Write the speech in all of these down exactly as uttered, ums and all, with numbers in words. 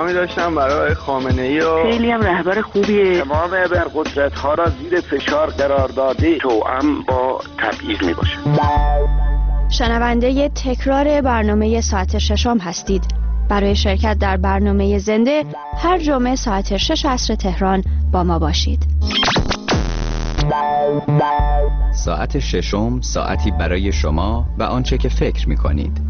پیامی داشتم برای خامنه‌ای و خیلی هم رهبر خوبیه. تمام ابرقدرت‌ها را زیر فشار قرار داده توأم با تبعیض میباشه. شنونده تکرار برنامه ساعت ششم هستید. برای شرکت در برنامه زنده هر جمعه ساعت شش عصر تهران با ما باشید. ساعت ششم، ساعتی برای شما و آنچه که فکر می‌کنید.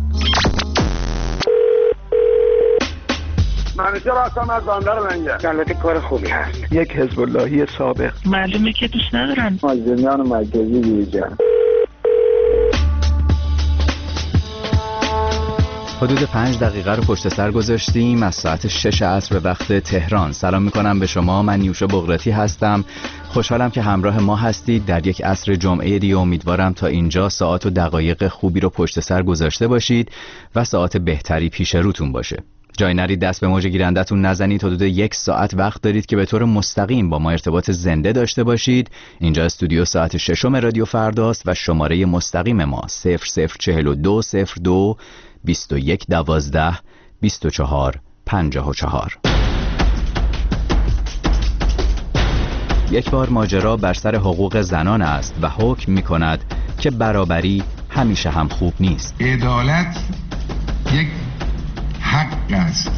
منیجر هستم از بندر منگه. البته کار خوبی هست. یک حزب اللهی سابق. معلومه که دوست ندارن. مازنیان مرکزی دیجا. حدود پنج دقیقه رو پشت سر گذاشتیم از ساعت شش عصر به وقت تهران. سلام میکنم به شما، من نیوشا بغراتی هستم. خوشحالم که همراه ما هستید در یک عصر جمعه دیگه. امیدوارم تا اینجا ساعت و دقایق خوبی رو پشت سر گذاشته باشید و ساعت بهتری پیش روتون باشه. جای نرید دست به موج گیرندتون نزنید. حدود یک ساعت وقت دارید که به طور مستقیم با ما ارتباط زنده داشته باشید. اینجا استودیو ساعت ششم رادیو فرداست و شماره مستقیم ما صفر صفر چهل و دو صفر دو بیست و یک دوازده بیست و چهار پنجاه و چهار. یک بار ماجرا بر سر حقوق زنان است و حکم می کند که برابری همیشه هم خوب نیست. عدالت یک حق است،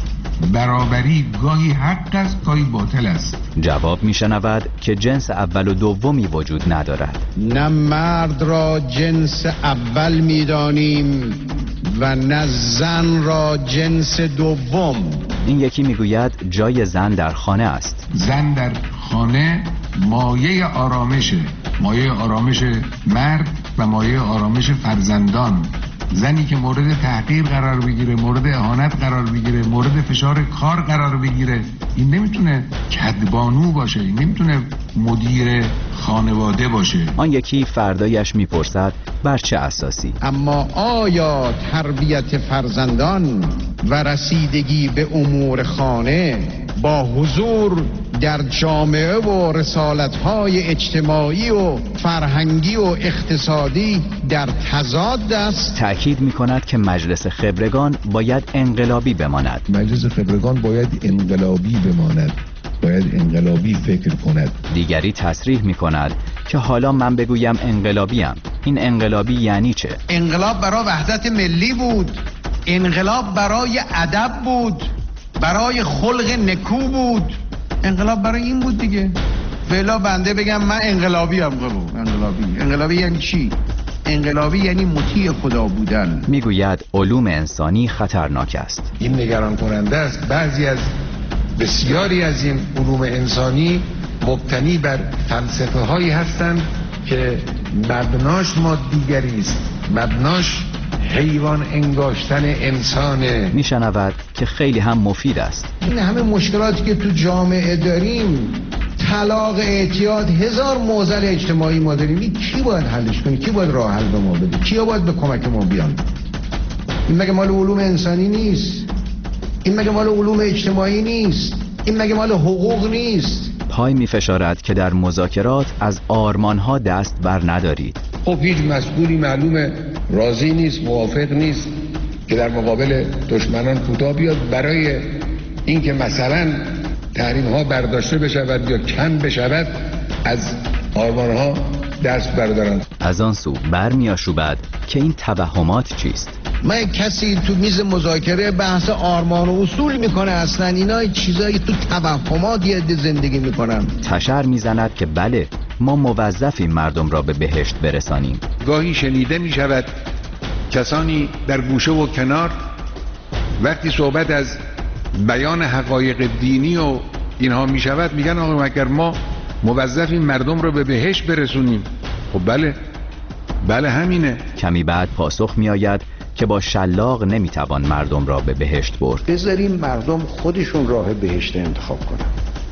برابری گاهی حق است گاهی باطل است. جواب می شنود که جنس اول و دومی وجود ندارد. نه مرد را جنس اول می دانیم و نه زن را جنس دوم. این یکی میگوید جای زن در خانه است. زن در خانه مایه آرامشه، مایه آرامش مرد و مایه آرامش فرزندان. زنی که مورد تحقیر قرار بگیره، مورد اهانت قرار بگیره، مورد فشار کار قرار بگیره، این نمیتونه کدبانو باشه، این نمیتونه مدیر خانواده باشه. آن یکی فردایش میپرسد بر چه اساسی؟ اما آیا تربیت فرزندان و رسیدگی به امور خانه با حضور در جامعه و رسالت‌های اجتماعی و فرهنگی و اقتصادی در تضاد است؟ تأکید می‌کند که مجلس خبرگان باید انقلابی بماند. مجلس خبرگان باید انقلابی بماند، باید انقلابی فکر کند. دیگری تصریح می‌کند که حالا من بگویم انقلابیم، این انقلابی یعنی چه؟ انقلاب برای وحدت ملی بود، انقلاب برای ادب بود، برای خلق نکو بود. انقلاب برای این بود دیگه. فعلا بنده بگم من انقلابی ام. انقلابی انقلابی یعنی چی؟ انقلابی یعنی مطیع خدا بودن. میگوید علوم انسانی خطرناک است. این نگران کننده است. بعضی از بسیاری از این علوم انسانی مبتنی بر فلسفه هایی هستند که مبناش مادیگری است، مبناش حیوان انگاشتن انسانه. میشنود که خیلی هم مفید است. این همه مشکلاتی که تو جامعه داریم، طلاق، اعتیاد، هزار معضل اجتماعی ما داریم، این کی باید حلش کنه؟ کی باید راه حل به ما بده؟ کیا باید به کمک ما بیان؟ این مگه مال علوم انسانی نیست؟ این مگه مال علوم اجتماعی نیست؟ این مگه مال حقوق نیست؟ پای میفشارد که در مذاکرات از آرمانها دست بر ندارید. خب هیچ مسئولی معلومه راضی نیست، موافق نیست که در مقابل دشمنان کوتاه بیاد برای اینکه مثلا تحریم ها برداشته بشود یا کم بشود، از آرمان ها دست بردارند. از آن سو برمی‌آشوبد که این توهمات چیست؟ من کسی تو میز مذاکره بحث آرمان و اصول میکنه، اصلا اینا چیزایی تو توهمات یه عده زندگی میکنن. تشر میزند که بله ما موظفیم مردم را به بهشت برسانیم. گاهی شنیده میشود کسانی در گوشه و کنار وقتی صحبت از بیان حقایق دینی و اینها میشود میگن آقا مگر ما موظفیم مردم را به بهشت برسونیم. خب بله بله همینه. کمی بعد پاسخ میآید که با شلاق نمیتوان مردم را به بهشت برد. بذاریم مردم خودشون راه بهشت انتخاب کنن.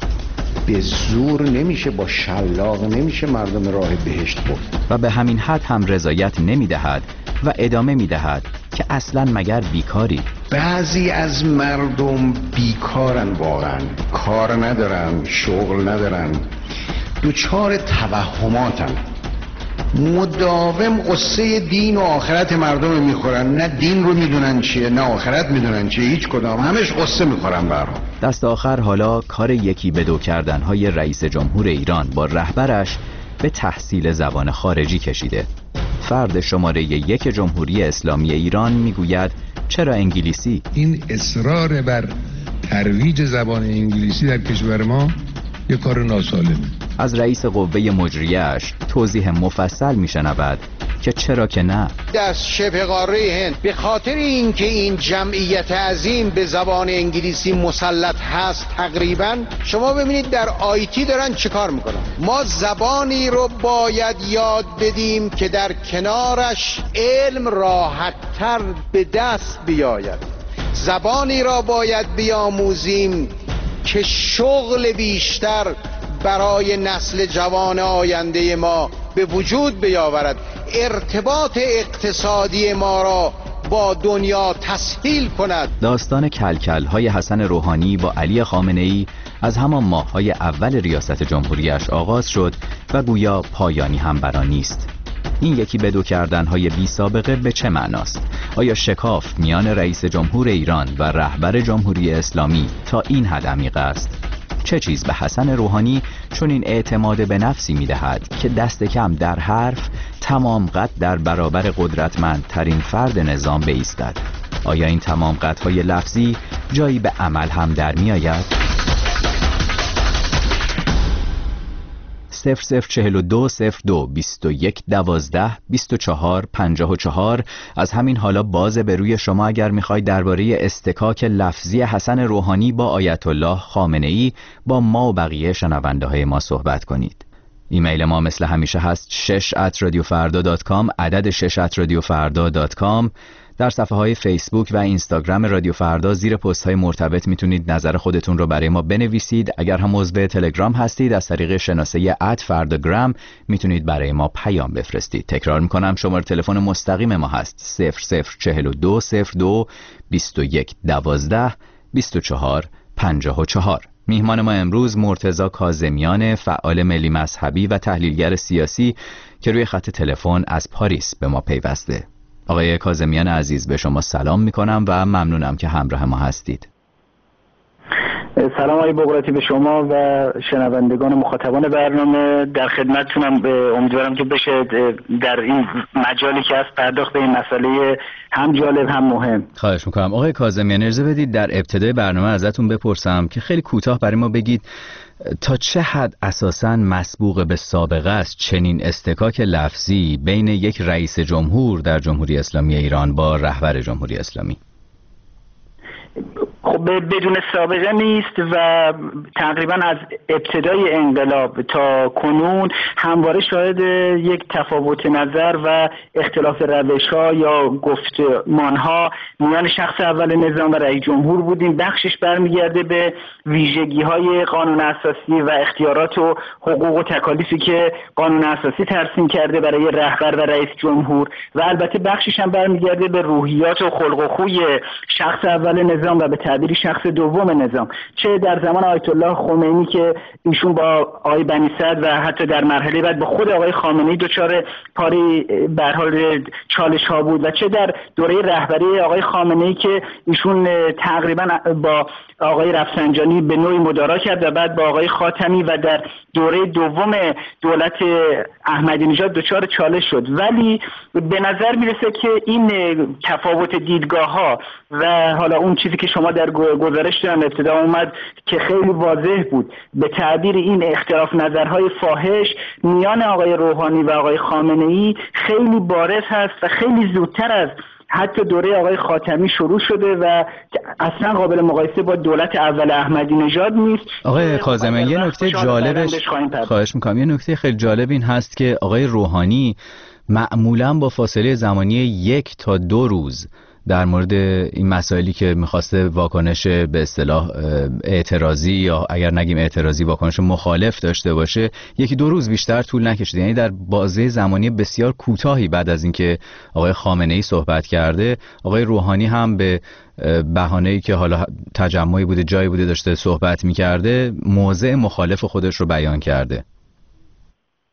به زور نمیشه، با شلاق نمیشه مردم راه بهشت برد. و به همین حد هم رضایت نمیدهد و ادامه میدهد که اصلا مگر بیکاری؟ بعضی از مردم بیکارن، واقعا کار ندارن، شغل ندارن، دوچار توهماتن. مداوم قصه دین و آخرت مردم میخورن، نه دین رو میدونن چیه نه آخرت میدونن چیه، هیچ کدام، همش قصه میخورن برام. دست آخر حالا کار یکی به دو کردنهای رئیس جمهور ایران با رهبرش به تحصیل زبان خارجی کشیده. فرد شماره یک جمهوری اسلامی ایران میگوید چرا انگلیسی؟ این اصرار بر ترویج زبان انگلیسی در کشور ما یک کار ناسالمه. از رئیس قوه مجریه‌اش توضیح مفصل میشنود که چرا که نه. در شبه قاره هند به خاطر اینکه این جمعیت عظیم به زبان انگلیسی مسلط هست، تقریبا شما ببینید در آیتی دارن چه کار میکنن. ما زبانی رو باید یاد بدیم که در کنارش علم راحت‌تر به دست بیاید. زبانی را باید بیاموزیم که شغل بیشتر برای نسل جوان آینده ما به وجود بیاورد، ارتباط اقتصادی ما را با دنیا تسهیل کند. داستان کلکل های حسن روحانی با علی خامنه‌ای از همان ماه‌های اول ریاست جمهوریش آغاز شد و گویا پایانی هم برا نیست. این یکی به دو کردن‌های بی سابقه به چه معناست؟ آیا شکاف میان رئیس جمهور ایران و رهبر جمهوری اسلامی تا این حد عمیق است؟ چه چیز به حسن روحانی چون این اعتماد به نفسی می‌دهد که دست کم در حرف تمام قد در برابر قدرتمندترین فرد نظام بایستد؟ آیا این تمام قدهای لفظی جایی به عمل هم در می‌آید؟ صفر صفر چهل و دو صفر دو بیست و یک دوازده بیست و چهار پنجاه و چهار از همین حالا باز به روی شما اگر میخواید درباره استکاک لفظی حسن روحانی با آیت الله خامنه‌ای با ما و بقیه شنونده های ما صحبت کنید. ایمیل ما مثل همیشه هست شش ات رادیو فردا دات کام، عدد شش ات رادیو فردا دات کام. در صفحه های فیسبوک و اینستاگرام رادیو فردا زیر پست های مرتبط میتونید نظر خودتون رو برای ما بنویسید. اگر هم عضو تلگرام هستید از طریق شناسه ات فرداگرام میتونید برای ما پیام بفرستید. تکرار میکنم شماره تلفن مستقیم ما هست صفر صفر چهل و دو صفر دو بیست و یک دوازده بیست و چهار پنجاه و چهار. میهمان ما امروز مرتضی کاظمیان، فعال ملی مذهبی و تحلیلگر سیاسی که روی خط تلفن از پاریس به ما پیوسته. آقای کاظمیان عزیز به شما سلام میکنم و ممنونم که همراه ما هستید. سلام آقای بقراتی به شما و شنوندگان مخاطبان برنامه. در خدمتتونم، امیدوارم که بشه در این مجالی که هست پرداخت به این مسئله هم جالب هم مهم. خواهش میکنم. آقای کاظمیان اجازه بدید در ابتدای برنامه ازتون بپرسم که خیلی کوتاه برای ما بگید تا چه حد اساساً مسبوق به سابقه است چنین استکاک لفظی بین یک رئیس جمهور در جمهوری اسلامی ایران با رهبر جمهوری اسلامی؟ خب بدون سابقه نیست و تقریبا از ابتدای انقلاب تا کنون همواره شاهد یک تفاوت نظر و اختلاف روش‌ها یا گفتمان‌ها میان شخص اول نظام و رئیس جمهور بودیم. بخشش برمیگرده به ویژگی‌های قانون اساسی و اختیارات و حقوق و تکالیفی که قانون اساسی ترسیم کرده برای رهبر و رئیس جمهور و البته بخشش هم برمیگرده به روحیات و خلق و خوی شخص اول نظام و به تعبیر شخص دوم نظام، چه در زمان آیت الله خمینی که ایشون با آقای بنی صدر و حتی در مرحله بعد با خود آقای خامنه‌ای دچار پاری به هر حال چالش ها بود و چه در دوره رهبری آقای خامنه‌ای که ایشون تقریبا با آقای رفسنجانی به نوعی مدارا کرد و بعد با آقای خاتمی و در دوره دوم دولت احمدی نژاد دچار چالش شد. ولی به نظر میرسه که این تفاوت دیدگاه‌ها و حالا اون چیزی که شما در گزارش دارن ابتدا اومد که خیلی واضح بود، به تعبیر این اختلاف نظرهای فاحش میان آقای روحانی و آقای خامنه‌ای خیلی بارز هست و خیلی زودتر از حتی دوره آقای خاتمی شروع شده و اصلا قابل مقایسه با دولت اول احمدی نژاد نیست. آقای کاظمیان یه نکته جالبش، خواهش میکنم، یه نکته خیلی جالب این هست که آقای روحانی معمولا با فاصله زمانی یک تا دو روز در مورد این مسائلی که میخواسته واکنش به اصطلاح اعتراضی یا اگر نگیم اعتراضی واکنش مخالف داشته باشه یکی دو روز بیشتر طول نکشید. یعنی در بازه زمانی بسیار کوتاهی بعد از اینکه آقای خامنه‌ای صحبت کرده آقای روحانی هم به بهانه‌ای که حالا تجمعی بوده جایی بوده داشته صحبت میکرده موضع مخالف خودش رو بیان کرده.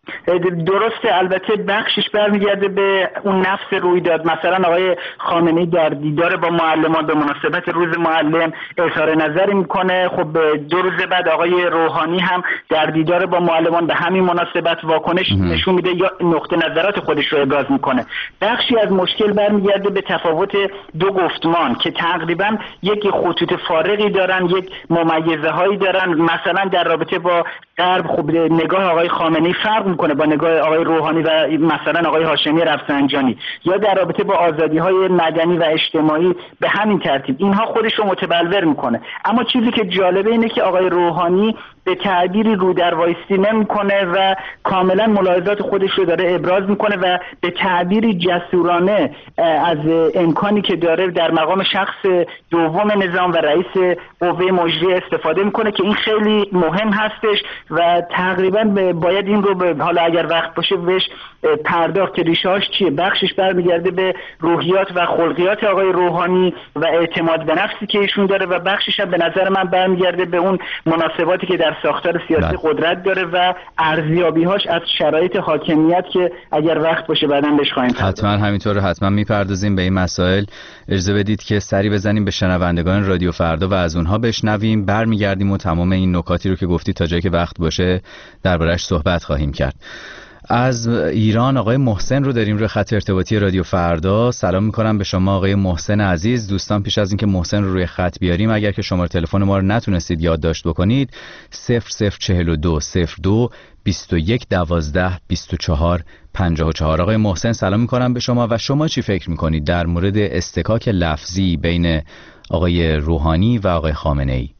درسته، البته بخشش برمیگرده به اون نفس رویداد. مثلا آقای خامنه‌ای در دیدار با معلمان به مناسبت روز معلم اظهار نظری میکنه، خب دو روز بعد آقای روحانی هم در دیدار با معلمان به همین مناسبت واکنش نشون میده یا نقطه نظرات خودش رو ابراز میکنه. بخشی از مشکل برمیگرده به تفاوت دو گفتمان که تقریبا یک خطوط فارغی دارن، یک ممیزه هایی دارن. مثلا در رابطه با غرب خب نگاه آقای خامنه‌ای فرق میکنه با نگاه آقای روحانی و مثلا آقای هاشمی رفسنجانی، یا در رابطه با آزادی‌های مدنی و اجتماعی به همین ترتیب. اینها خودش رو متبلور میکنه. اما چیزی که جالبه اینه که آقای روحانی به تعبیری رو در وایستی نمیکنه و کاملا ملاحظات خودش رو داره ابراز میکنه و به تعبیری جسورانه از امکانی که داره در مقام شخص دوم نظام و رئیس قوه مجریه استفاده میکنه که این خیلی مهم هستش و تقریبا باید این رو به حالا اگر وقت باشه بهش پرداخت که ریشه‌اش چیه. بخشش برمیگرده به روحیات و خلقیات آقای روحانی و اعتماد به نفسی که ایشون داره و بخشش هم به نظر من برمیگرده به اون مناسباتی که در ساختار سیاسی بله. قدرت داره و ارزیابی‌هاش از شرایط حاکمیت که اگر وقت باشه بعداً بهش خواهیم پرداخت. حتما همینطور، حتما میپردازیم به این مسائل. اجازه بدید که سری بزنیم به شنوندگان رادیو فردا و از اونها بشنویم، برمیگردیم و تمام این نکاتی رو که گفتی تا جایی که وقت باشه درباره‌اش صحبت خواهیم کرد. از ایران آقای محسن رو داریم روی خط ارتباطی رادیو فردا. سلام میکنم به شما آقای محسن عزیز. دوستان پیش از اینکه محسن رو روی خط بیاریم اگر که شماره تلفن ما رو نتونستید یادداشت بکنید صفر صفر چهل و دو صفر دو بیست و یک دوازده بیست و چهار پنجاه و چهار. آقای محسن سلام میکنم به شما و شما چی فکر میکنید در مورد استکاک لفظی بین آقای روحانی و آقای خامنه‌ای؟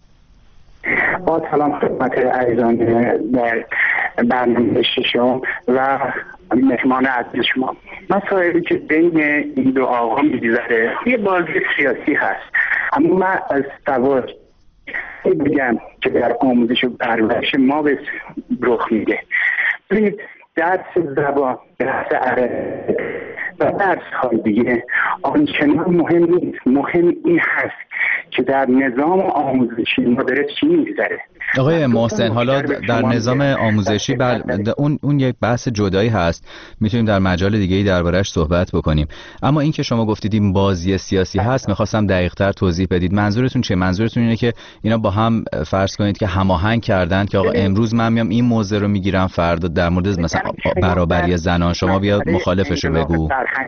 با سلام خدمت عزیزان در برنامه ششم و مهمان عزیز شما. مسائلی که بین این دو آقا می‌گذره یه بازی سیاسی هست، اما من از سوال بگم که در آموزش و پرورش ما به رخ میده. ببینید درس زبان، درس عربی و درس های دیگه آنچنان مهم نیست. مهم این هست که در نظام آموزشی ما داره چی میگذره. آقای محسن حالا در نظام آموزشی بر اون اون یک بحث جدایی هست، میتونیم در مجال دیگه‌ای درباره‌اش صحبت بکنیم. اما این که شما گفتید این بازی سیاسی هست، می‌خواستم دقیق‌تر توضیح بدید. منظورتون چیه؟ منظورتون اینه که اینا با هم فرض کنید که هماهنگ کردن که آقا امروز من میام این موضوع رو میگیرم، فردا در مورد مثلا برابری زنان شما بیا مخالفشو بگو.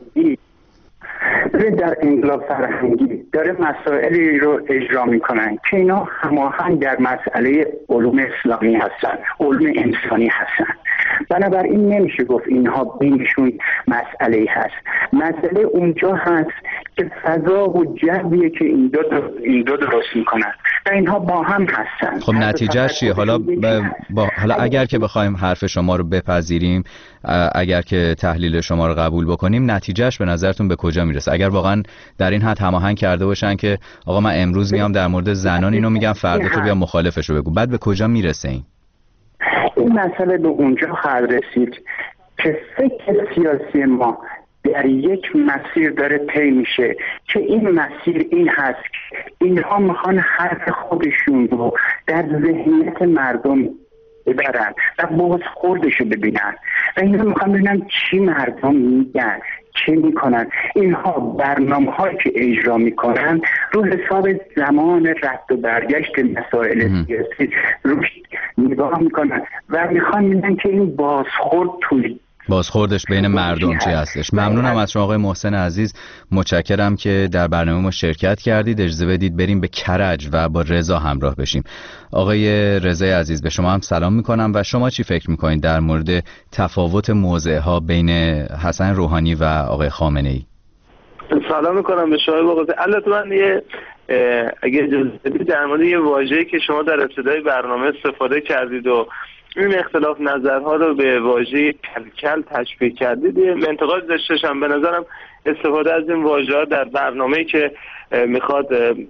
در انقلاب فرهنگی داره مسائلی رو اجرا میکنن که اینا هماهنگ در مسئله علوم اسلامی هستن، علوم انسانی هستن. بنابراین نمیشه گفت اینها بینشون مسئله هست. مسئله اونجا هست که فضا و جویه که این دو این دو درست میکنن و اینها با هم هستن. خب نتیجه چیه؟ حالا با, با حالا اگر که بخوایم حرف شما رو بپذیریم، اگر که تحلیل شما رو قبول بکنیم، نتیجهش به نظرتون به کجا میرسه؟ اگر واقعا در این حد هماهنگ کرده باشن که آقا من امروز میام در مورد زنان اینو میگم، فردا تو بیا مخالفش رو بگو، بعد به کجا میرسه این؟ این مسئله به اونجا خواهد رسید که فکر سیاسی ما در یک مسیر داره طی میشه که این مسیر این هست که اینها میخوان حرف خودشون رو در ذهنیت مردم ببرن و بازخوردشو ببینن و اینها میخوان ببینن چی مردم میگن، چه میکنن. اینها برنامه هایی که اجرا میکنن رو حساب زمان رفت و برگشت مسائل سیاسی روش نگاه میکنن و میخوان ببینن که این بازخورد توی بازخوردش بین مردم چی هستش. ممنونم از شما آقای محسن عزیز، متشکرم که در برنامه ما شرکت کردید. اجازه بدید بریم به کرج و با رضا همراه بشیم. آقای رضا عزیز به شما هم سلام میکنم و شما چی فکر میکنید در مورد تفاوت موضع ها بین حسن روحانی و آقای خامنه ای؟ سلام میکنم به شما بقیه. البته من یه اگه اجازه بدید در مورد یه واژه‌ای که شما در ابتدای برنامه استفاده کردید و این اختلاف نظرها رو به واژه کلکل تشبیه کردید، انتقاد داشتم. به نظرم استفاده از این واژه‌ها در برنامه‌ای که میخواد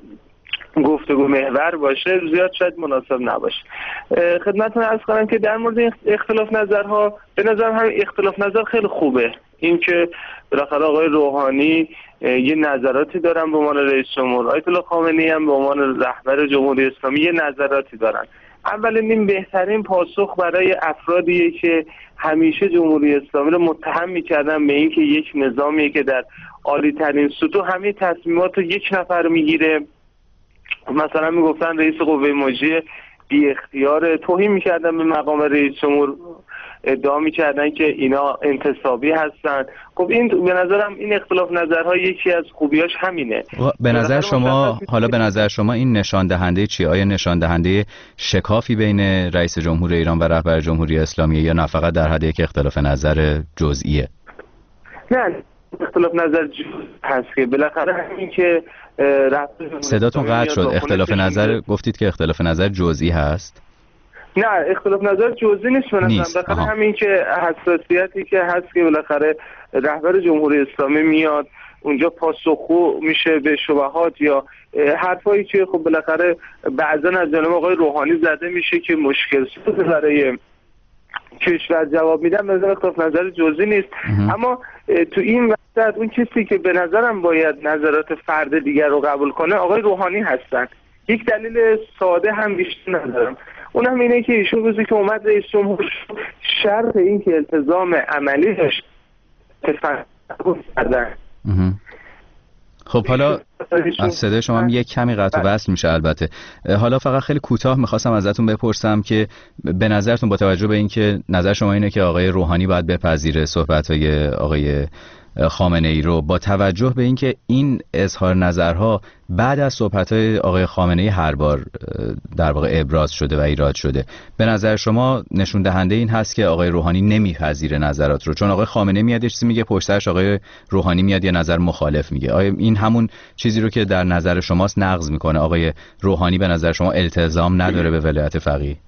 گفتگو محور باشه زیاد شاید مناسب نباشه. خدمتتون عرض کنم که در مورد اختلاف نظرها به نظر هم اختلاف نظر خیلی خوبه. این که بالاخره آقای روحانی یه نظراتی دارن به عنوان رئیس جمهور، آیت الله خامنه‌ای هم به عنوان رهبر جمهوری اسلامی یه نظراتی دارن. اولین این بهترین پاسخ برای افرادیه که همیشه جمهوری اسلامی رو متهم می‌کردن به اینکه یک نظامیه که در عالی ترین سطوح همه تصمیمات رو یک نفر میگیره. مثلا میگفتن رئیس قوه مجریه بی اختیار، توهین میکردن به مقام رئیس جمهور، ادعا میکردن که اینا انتصابی هستن. خب این به نظرم این اختلاف نظرها یکی از خوبیاش همینه. به نظر شما حالا به نظر شما این نشان دهنده چیه؟ آیا نشان دهنده شکافی بین رئیس جمهور ایران و رهبر جمهوری اسلامی یا نه فقط در حد یک اختلاف نظر جزئیه؟ نه، اختلاف نظر جزئی هست که بالاخره همین که صداتون قطع شد. اختلاف نظر گفتید که اختلاف نظر جزئی هست؟ نه، اختلاف نظر جزئی نیست. بالاخره همین که حساسیتی که هست که بالاخره رهبر جمهوری اسلامی میاد اونجا پاسخگو میشه به شبهات یا حرفایی که خب بالاخره بعضا از جانب آقای روحانی زده میشه که مشکل ساز برای کشور جواب میدن. به اختلاف نظر جزئی نیست. اما تو این وقت اون کسی که به نظرم باید نظرات فرد دیگر رو قبول کنه آقای روحانی هستن. یک دلیل ساده هم بیشتر ندارم، اونم اینه که ایشون روزی که اومد رئیس جمهور شرط این که التزام عملی داشت تفکر کردن. خب حالا از صدای شما هم یک کمی قطع و وصل میشه. البته حالا فقط خیلی کوتاه میخواستم ازتون بپرسم که به نظرتون با توجه به اینکه نظر شما اینه که آقای روحانی باید بپذیره صحبت‌های آقای خامنه ای رو، با توجه به اینکه این اظهار نظرها بعد از صحبت‌های آقای خامنه ای هر بار در واقع ابراز شده و ایراد شده، به نظر شما نشون دهنده این هست که آقای روحانی نمیپذیره نظرات رو؟ چون آقای خامنه ای میاد یه چیزی میگه، پشتش آقای روحانی میاد یه نظر مخالف میگه. آیا این همون چیزی رو که در نظر شماست نقض میکنه؟ آقای روحانی به نظر شما التزام نداره به ولایت فقیه؟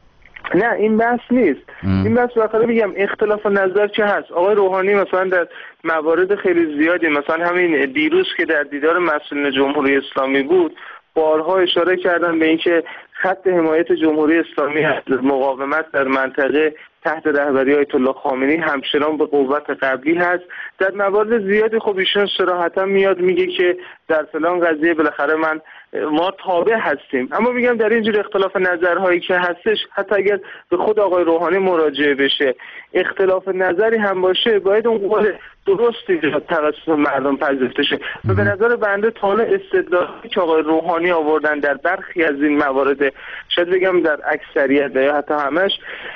نه، این بحث نیست. ام. این بحث واقعا میگم اختلاف نظر چه هست. آقای روحانی مثلا در موارد خیلی زیادی، مثلا همین دیروز که در دیدار مسئولین جمهوری اسلامی بود، بارها اشاره کردن به اینکه خط حمایت جمهوری اسلامی از مقاومت در منطقه تحت رهبری آیت الله خامنه‌ای همچنان به قوت قبلی هست. در موارد زیادی خب ایشون صراحتا میاد میگه که در فلان قضیه بالاخره من ما تابع هستیم. اما میگم در اینجور اختلاف نظرهایی که هستش، حتی اگر به خود آقای روحانی مراجعه بشه، اختلاف نظری هم باشه، باید اون قول درستی توسط مردم پذیرفته شه. و به نظر بنده تا حالا استدلالی که آقای روحانی آوردن در برخی از این موارد، شاید بگم در اکثریت یا حتی همش،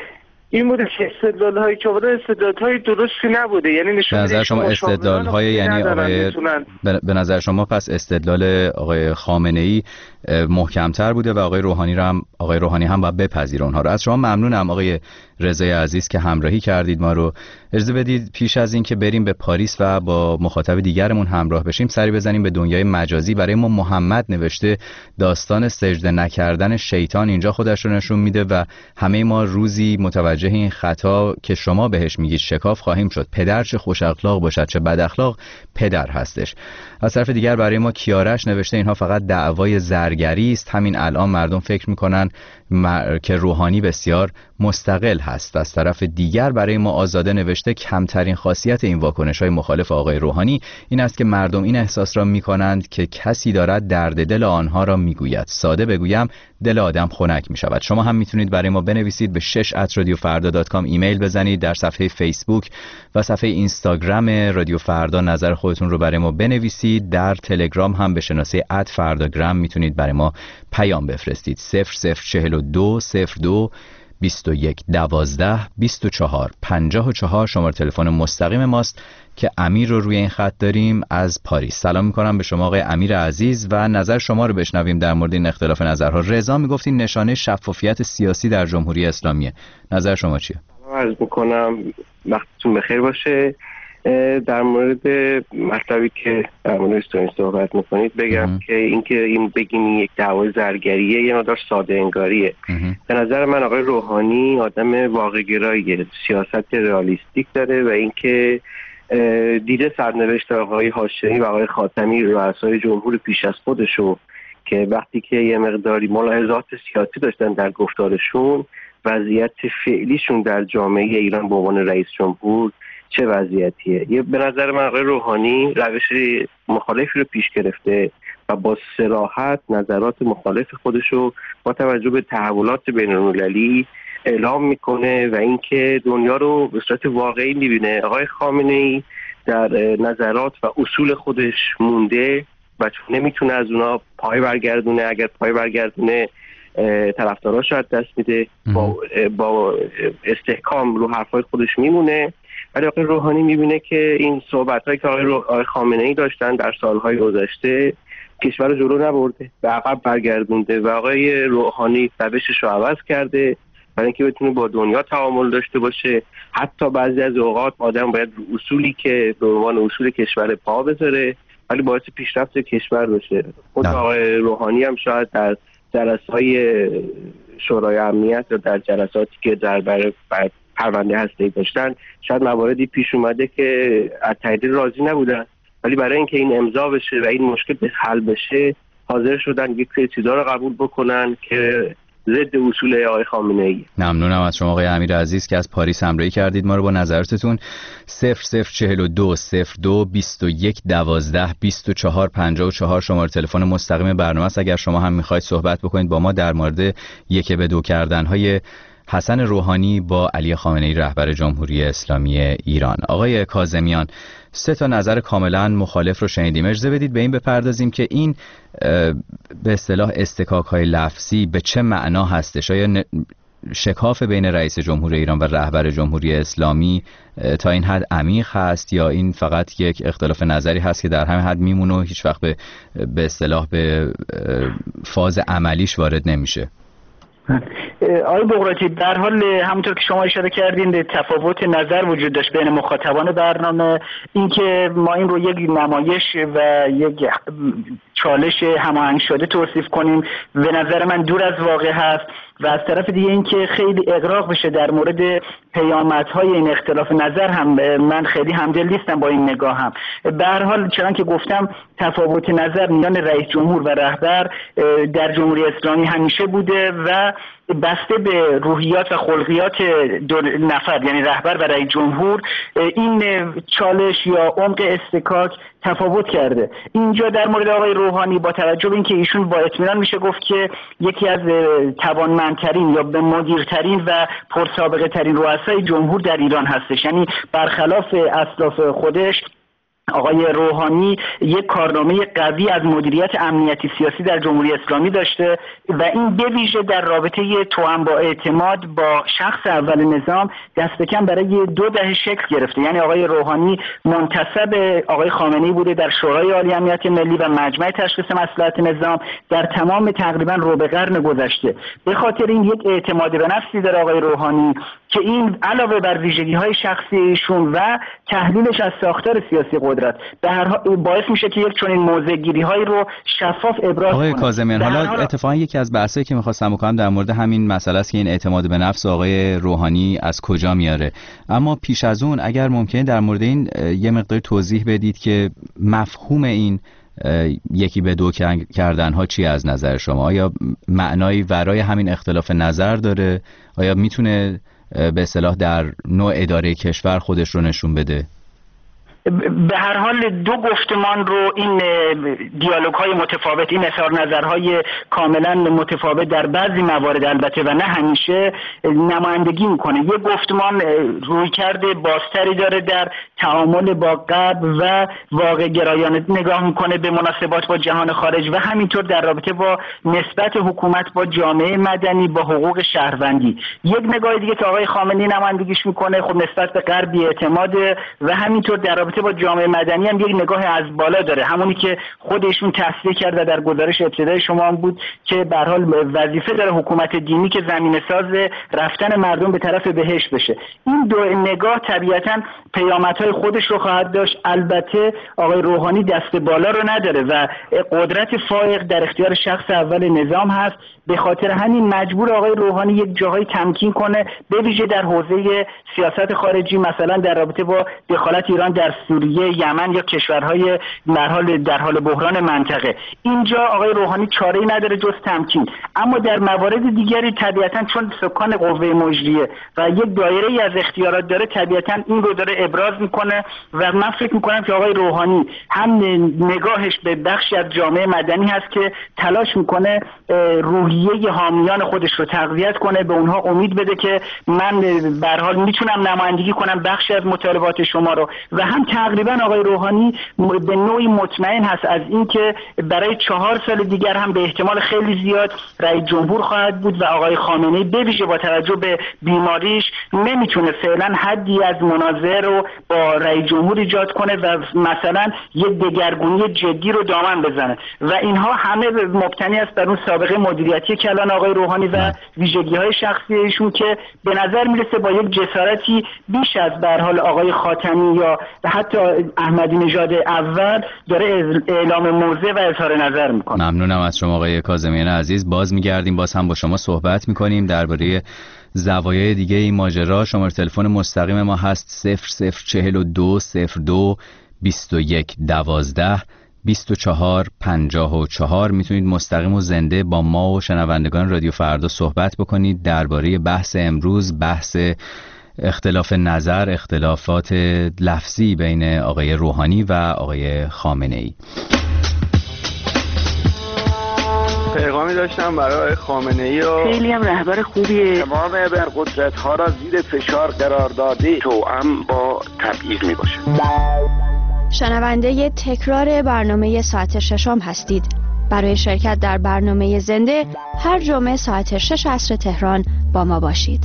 این بوده که استدلال‌هایی که آورده استدلال‌های درستی نبوده. یعنی نشون میده شما استدلال‌های یعنی آقای به نظر شما پس استدلال آقای خامنه‌ای محکم‌تر بوده و آقای روحانی رو هم آقای روحانی هم باید بپذیره اونها رو. از شما ممنونم آقای رضای عزیز که همراهی کردید ما رو. اجازه بدید پیش از این که بریم به پاریس و با مخاطب دیگرمون همراه بشیم، سری بزنیم به دنیای مجازی. برای ما محمد نوشته داستان سجده نکردن شیطان اینجا خودش رو نشون میده و همه ما روزی متوجه این خطا که شما بهش میگید شکاف خواهیم شد. پدر چه خوش اخلاق باشد چه بد اخلاق، پدر هستش. از طرف دیگر برای ما کیارش نوشته اینها فقط دعوای زرگری است. همین الان مردم فکر میکنن که روحانی بسیار مستقل هست. از طرف دیگر برای ما آزاده نوشته کمترین خاصیت این واکنش‌های مخالف آقای روحانی این است که مردم این احساس را می‌کنند که کسی دارد درد دل آنها را می‌گوید. ساده بگویم دل آدم خنک می‌شود. شما هم می‌تونید برای ما بنویسید، به شش ات رادیو فردا دات کام ایمیل بزنید، در صفحه فیسبوک و صفحه اینستاگرام رادیو فردا نظر خودتون رو برای ما بنویسید. در تلگرام هم به شناسه ات فرداگرام می‌تونید برای ما پیام بفرستید. صفر صفر چهل و دو صفر دو بیست و یک دوازده بیست و چهار پنجاه و چهار شماره تلفن مستقیم ماست که امیر رو روی این خط داریم از پاریس. سلام میکنم به شما آقای امیر عزیز و نظر شما رو بشنویم در مورد این اختلاف نظرها. رضا میگفت این نشانه شفافیت سیاسی در جمهوری اسلامیه. نظر شما چیه؟ عرض میکنم وقتتون بخیر باشه. در مورد مطلبی که در مورد استانی صحبت میکنید بگم ام. که اینکه این بگیم یک دعوای زرگریه یه مقدار ساده انگاریه. به نظر من آقای روحانی آدم واقع گراییه، سیاست رئالیستیک داره و اینکه دیده سرنوشت آقای هاشمی و آقای خاتمی رؤسای جمهور پیش از خودشو که وقتی که یه مقداری ملاحظات سیاسی داشتن در گفتارشون، وضعیت فعلیشون در جامعه ایران به عنوان رئیس جمهور چه وضعیتیه. یه به نظر من آقای روحانی روش مخالفی رو پیش گرفته و با صراحت نظرات مخالف خودش رو با توجه به تحولات بین‌المللی اعلام میکنه و اینکه دنیا رو به صورت واقعی میبینه. آقای خامنه‌ای در نظرات و اصول خودش مونده و چون نمیتونه از اونا پای برگردونه، اگر پای برگردونه طرفداراش رو از دست میده، با با استحکام رو حرفای خودش میمونه. ولی آقای روحانی میبینه که این صحبت‌هایی که آقای, رو... آقای خامنه‌ای داشتن در سالهای گذشته کشور رو جلو نبرده، به عقب برگردونده و آقای روحانی روشش رو عوض کرده برای اینکه بتونه با دنیا تعامل داشته باشه. حتی بعضی از اوقات آدم باید اصولی که به عنوان اصول کشور پا بذاره ولی باعث پیشرفت کشور بشه. خود آقای روحانی هم شاید در جلسه‌های شورای امنیت یا در جلساتی که در بر پرونده هسته‌ای داشتن شاید مواردی پیش اومده که از تایید راضی نبودن، ولی برای اینکه این امضا بشه و این مشکل به حل بشه حاضر شدن یک سری چیزا رو قبول بکنن که ضد اصول آقای خامنه‌ای. ممنونم از شما آقای امیر عزیز که از پاریس همراهی کردید ما رو با نظراتتون. صفر صفر چهل و دو صفر دو بیست و یک دوازده بیست و چهار پنجاه و چهار شماره تلفن مستقیم برنامه است. اگر شما هم میخواید صحبت بکنید با ما در مورد یک به دو کردن‌های حسن روحانی با علی خامنه‌ای رهبر جمهوری اسلامی ایران. آقای کاظمیان، سه تا نظر کاملا مخالف رو شنیدیم. اجازه بدید به این بپردازیم که این به اصطلاح استکاک‌های لفظی به چه معنا هستش؟ آیا شکاف بین رئیس جمهور ایران و رهبر جمهوری اسلامی تا این حد عمیق هست یا این فقط یک اختلاف نظری هست که در همین حد میمونه و هیچ وقت به به اصطلاح به فاز عملیش وارد نمیشه؟ آقای بغراتی، در حال همونطور که شما اشاره کردین تفاوت نظر وجود داشت بین مخاطبان برنامه، اینکه ما این رو یک نمایش و یک چالش هماهنگ شده توصیف کنیم به نظر من دور از واقع هست و از طرف دیگه اینکه خیلی اغراق بشه در مورد پیامدهای این اختلاف نظر هم من خیلی همدل نیستم با این نگاه هم. به هر حال چنان که گفتم تفاوت نظر میان رئیس جمهور و رهبر در جمهوری اسلامی همیشه بوده و بسته به روحیات و خلقیات دو نفر یعنی رهبر و رئیس جمهور این چالش یا عمق استکاک تفاوت کرده. اینجا در مورد آقای روحانی با توجه به اینکه ایشون با اطمینان میشه گفت که یکی از توانمندترین یا به مدیرترین و پرسابقه ترین رؤسای جمهور در ایران هستش، یعنی برخلاف اسلاف خودش آقای روحانی یک کارنامه قوی از مدیریت امنیتی سیاسی در جمهوری اسلامی داشته و این به ویژه در رابطه توأم با اعتماد با شخص اول نظام دست کم برای دو دهه شکل گرفته. یعنی آقای روحانی منتسب آقای خامنه‌ای بوده در شورای عالی امنیت ملی و مجمع تشخیص مصلحت نظام در تمام تقریبا ربع قرن گذشته. به خاطر این یک اعتماد به نفسی داره آقای روحانی که این علاوه بر ویژگی‌های شخصی ایشون و تحلیلش از ساختار سیاسی قدرت به هر حال باعث میشه که یک چنین موضع‌گیری‌هایی رو شفاف ابراز کنه. آقای کاظمیان، حالا حال... اتفاقا یکی از بحثایی که می‌خواستم بکنم در مورد همین مسئله است که این اعتماد به نفس آقای روحانی از کجا میاره. اما پیش از اون اگر ممکنه در مورد این یه مقدار توضیح بدید که مفهوم این یکی به دو کردن ها چی از نظر شما؟ آیا معنایی ورای همین اختلاف نظر داره؟ آیا میتونه به اصطلاح در نوع اداره کشور خودش رو نشون بده؟ به هر حال دو گفتمان رو این دیالوگ های متفاوت، این اظهار نظرهای کاملا متفاوت در بعضی موارد البته و نه همیشه نمایندگی میکنه. یک گفتمان روی کرده بازتری داره در تعامل با غرب و واقع گرایانه نگاه میکنه به مناسبات با جهان خارج و همینطور در رابطه با نسبت حکومت با جامعه مدنی با حقوق شهروندی. یک نگاه دیگه که آقای خامنه‌ای نمایندگیش میکنه خب نسبت به غرب اعتماد و همینطور در رابطه با جامعه مدنی هم یک نگاه از بالا داره، همونی که خودشون تصریح کرد و در گزارش ابتدای شما هم بود که به هر حال وظیفه داره حکومت دینی که زمینه ساز رفتن مردم به طرف بهشت بشه. این دو نگاه طبیعتاً پیامدهای خودش رو خواهد داشت. البته آقای روحانی دست بالا رو نداره و قدرت فائق در اختیار شخص اول نظام هست، به خاطر همین مجبور آقای روحانی یک جاهای تمکین کنه، به ویژه در حوزه سیاست خارجی، مثلا در رابطه با دخالت ایران در سوریه، یمن یا کشورهای در حال در حال بحران منطقه. اینجا آقای روحانی چاره‌ای نداره جز تمکین، اما در موارد دیگری طبیعتاً چون سکان قوه مجریه و یک دایره‌ای از اختیارات داره، طبیعتاً این رو داره ابراز میکنه و من فکر میکنم که آقای روحانی هم نگاهش به بخشی از جامعه مدنی هست که تلاش میکنه روحیه حامیان خودش رو تقویت کنه، به اونها امید بده که من به هر حال میتونم نمایندگی کنم بخشی از مطالبات شما رو، و هم تقریبا آقای روحانی به نوعی مطمئن هست از اینکه برای چهار سال دیگر هم به احتمال خیلی زیاد رئیس جمهور خواهد بود و آقای خامنه‌ای به ویژه با توجه به بیماریش نمیتونه فعلا حدی از مناظره رو با رئیس جمهور ایجاد کنه و مثلا یک دگرگونی جدی رو دامن بزنه و اینها همه مبتنی است بر اون سابقه مدیریتی کلان آقای روحانی و ویژگی‌های شخصی ایشون که به نظر میرسه با یک جسارتی بیش از به هر حال آقای خاتمی یا حتی احمدی نژاد اول داره اعلام موضع و اظهار نظر میکنه. ممنونم از شما آقای کاظمیان عزیز. باز میگردیم، باز هم با شما صحبت میکنیم درباره زوایای دیگه این ماجرا. شماره تلفن مستقیم ما هست صفر صفر چهل و دو صفر دو بیست و یک دوازده بیست و چهار پنجاه و چهار. میتونید مستقیم و زنده با ما و شنوندگان رادیو فردا صحبت بکنید درباره بحث امروز، بحث اختلاف نظر، اختلافات لفظی بین آقای روحانی و آقای خامنه‌ای. پیغامی داشتم برای خامنه‌ای و خیلی هم رهبر خوبیه. تمام ابرقدرت‌ها را زیر فشار قرار داده، توأم با تبعیض میباشه. شنونده تکرار برنامه ساعت ششم هستید. برای شرکت در برنامه زنده هر جمعه ساعت شش عصر تهران با ما باشید.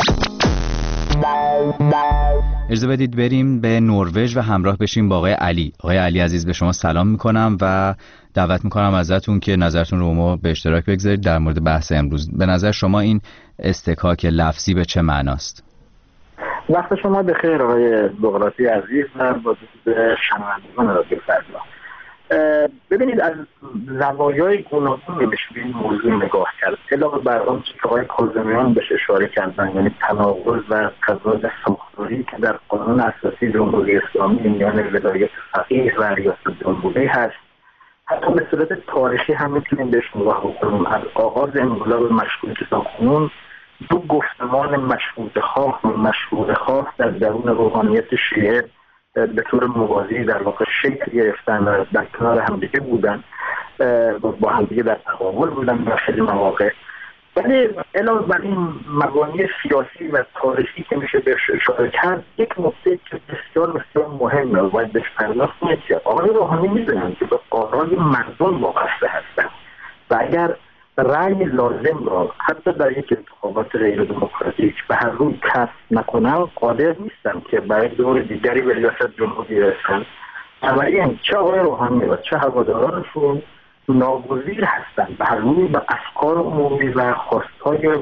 اجازه بدید بریم به نروژ و همراه بشیم با آقای علی. آقای علی عزیز به شما سلام میکنم و دعوت میکنم ازتون که نظرتون رو ما به اشتراک بگذارید در مورد بحث امروز. به نظر شما این اصطکاک لفظی به چه معناست؟ وقت شما بخیر آقای بغراتی عزیز و با شنوندگان رادیو فردا. ببینید از زوایای گوناگونی بهش به این موضوع نگاه کرد. علاوه بر آنچه که آقای کاظمیان بهش اشاره کردن، یعنی تناقض و تضاد ساختاری که در قانون اساسی جمهوری اسلامی میان ولایت فقیه و ریاست جمهوری هست، حتی به صورت تاریخی هم میتونیم بهش نگاه بکنیم. از آغاز انقلاب مشروطه تا کنون دو گفتمان مشروطه خواه و مشروطه خواه در درون روحانیت شیعه به طور موازی در واقع شکل گرفتن و در کنار همدیگه بودن، با همدیگه در تقابل بودن در خیلی مواقع. ولی علاوه بر این مبانی سیاسی و تاریخی که میشه بهش اشاره کرد، یک نکته که بسیار بسیار مهمه و باید بهش پرداخت کنید که آقای روحانی میدونن که به آرای مردم وابسته هستن و اگر رأی لازم را حتی در یک انتخابات غیر دموکراتیک به هر روی کسب نکنن، قادر نیستن که برای دور دیگری به ریاست جمهوری رسن. بنابراین چه آقای روحانی و چه هوادارانشون ناگزیر هستند به هر روی به افکار عمومی و خواستهای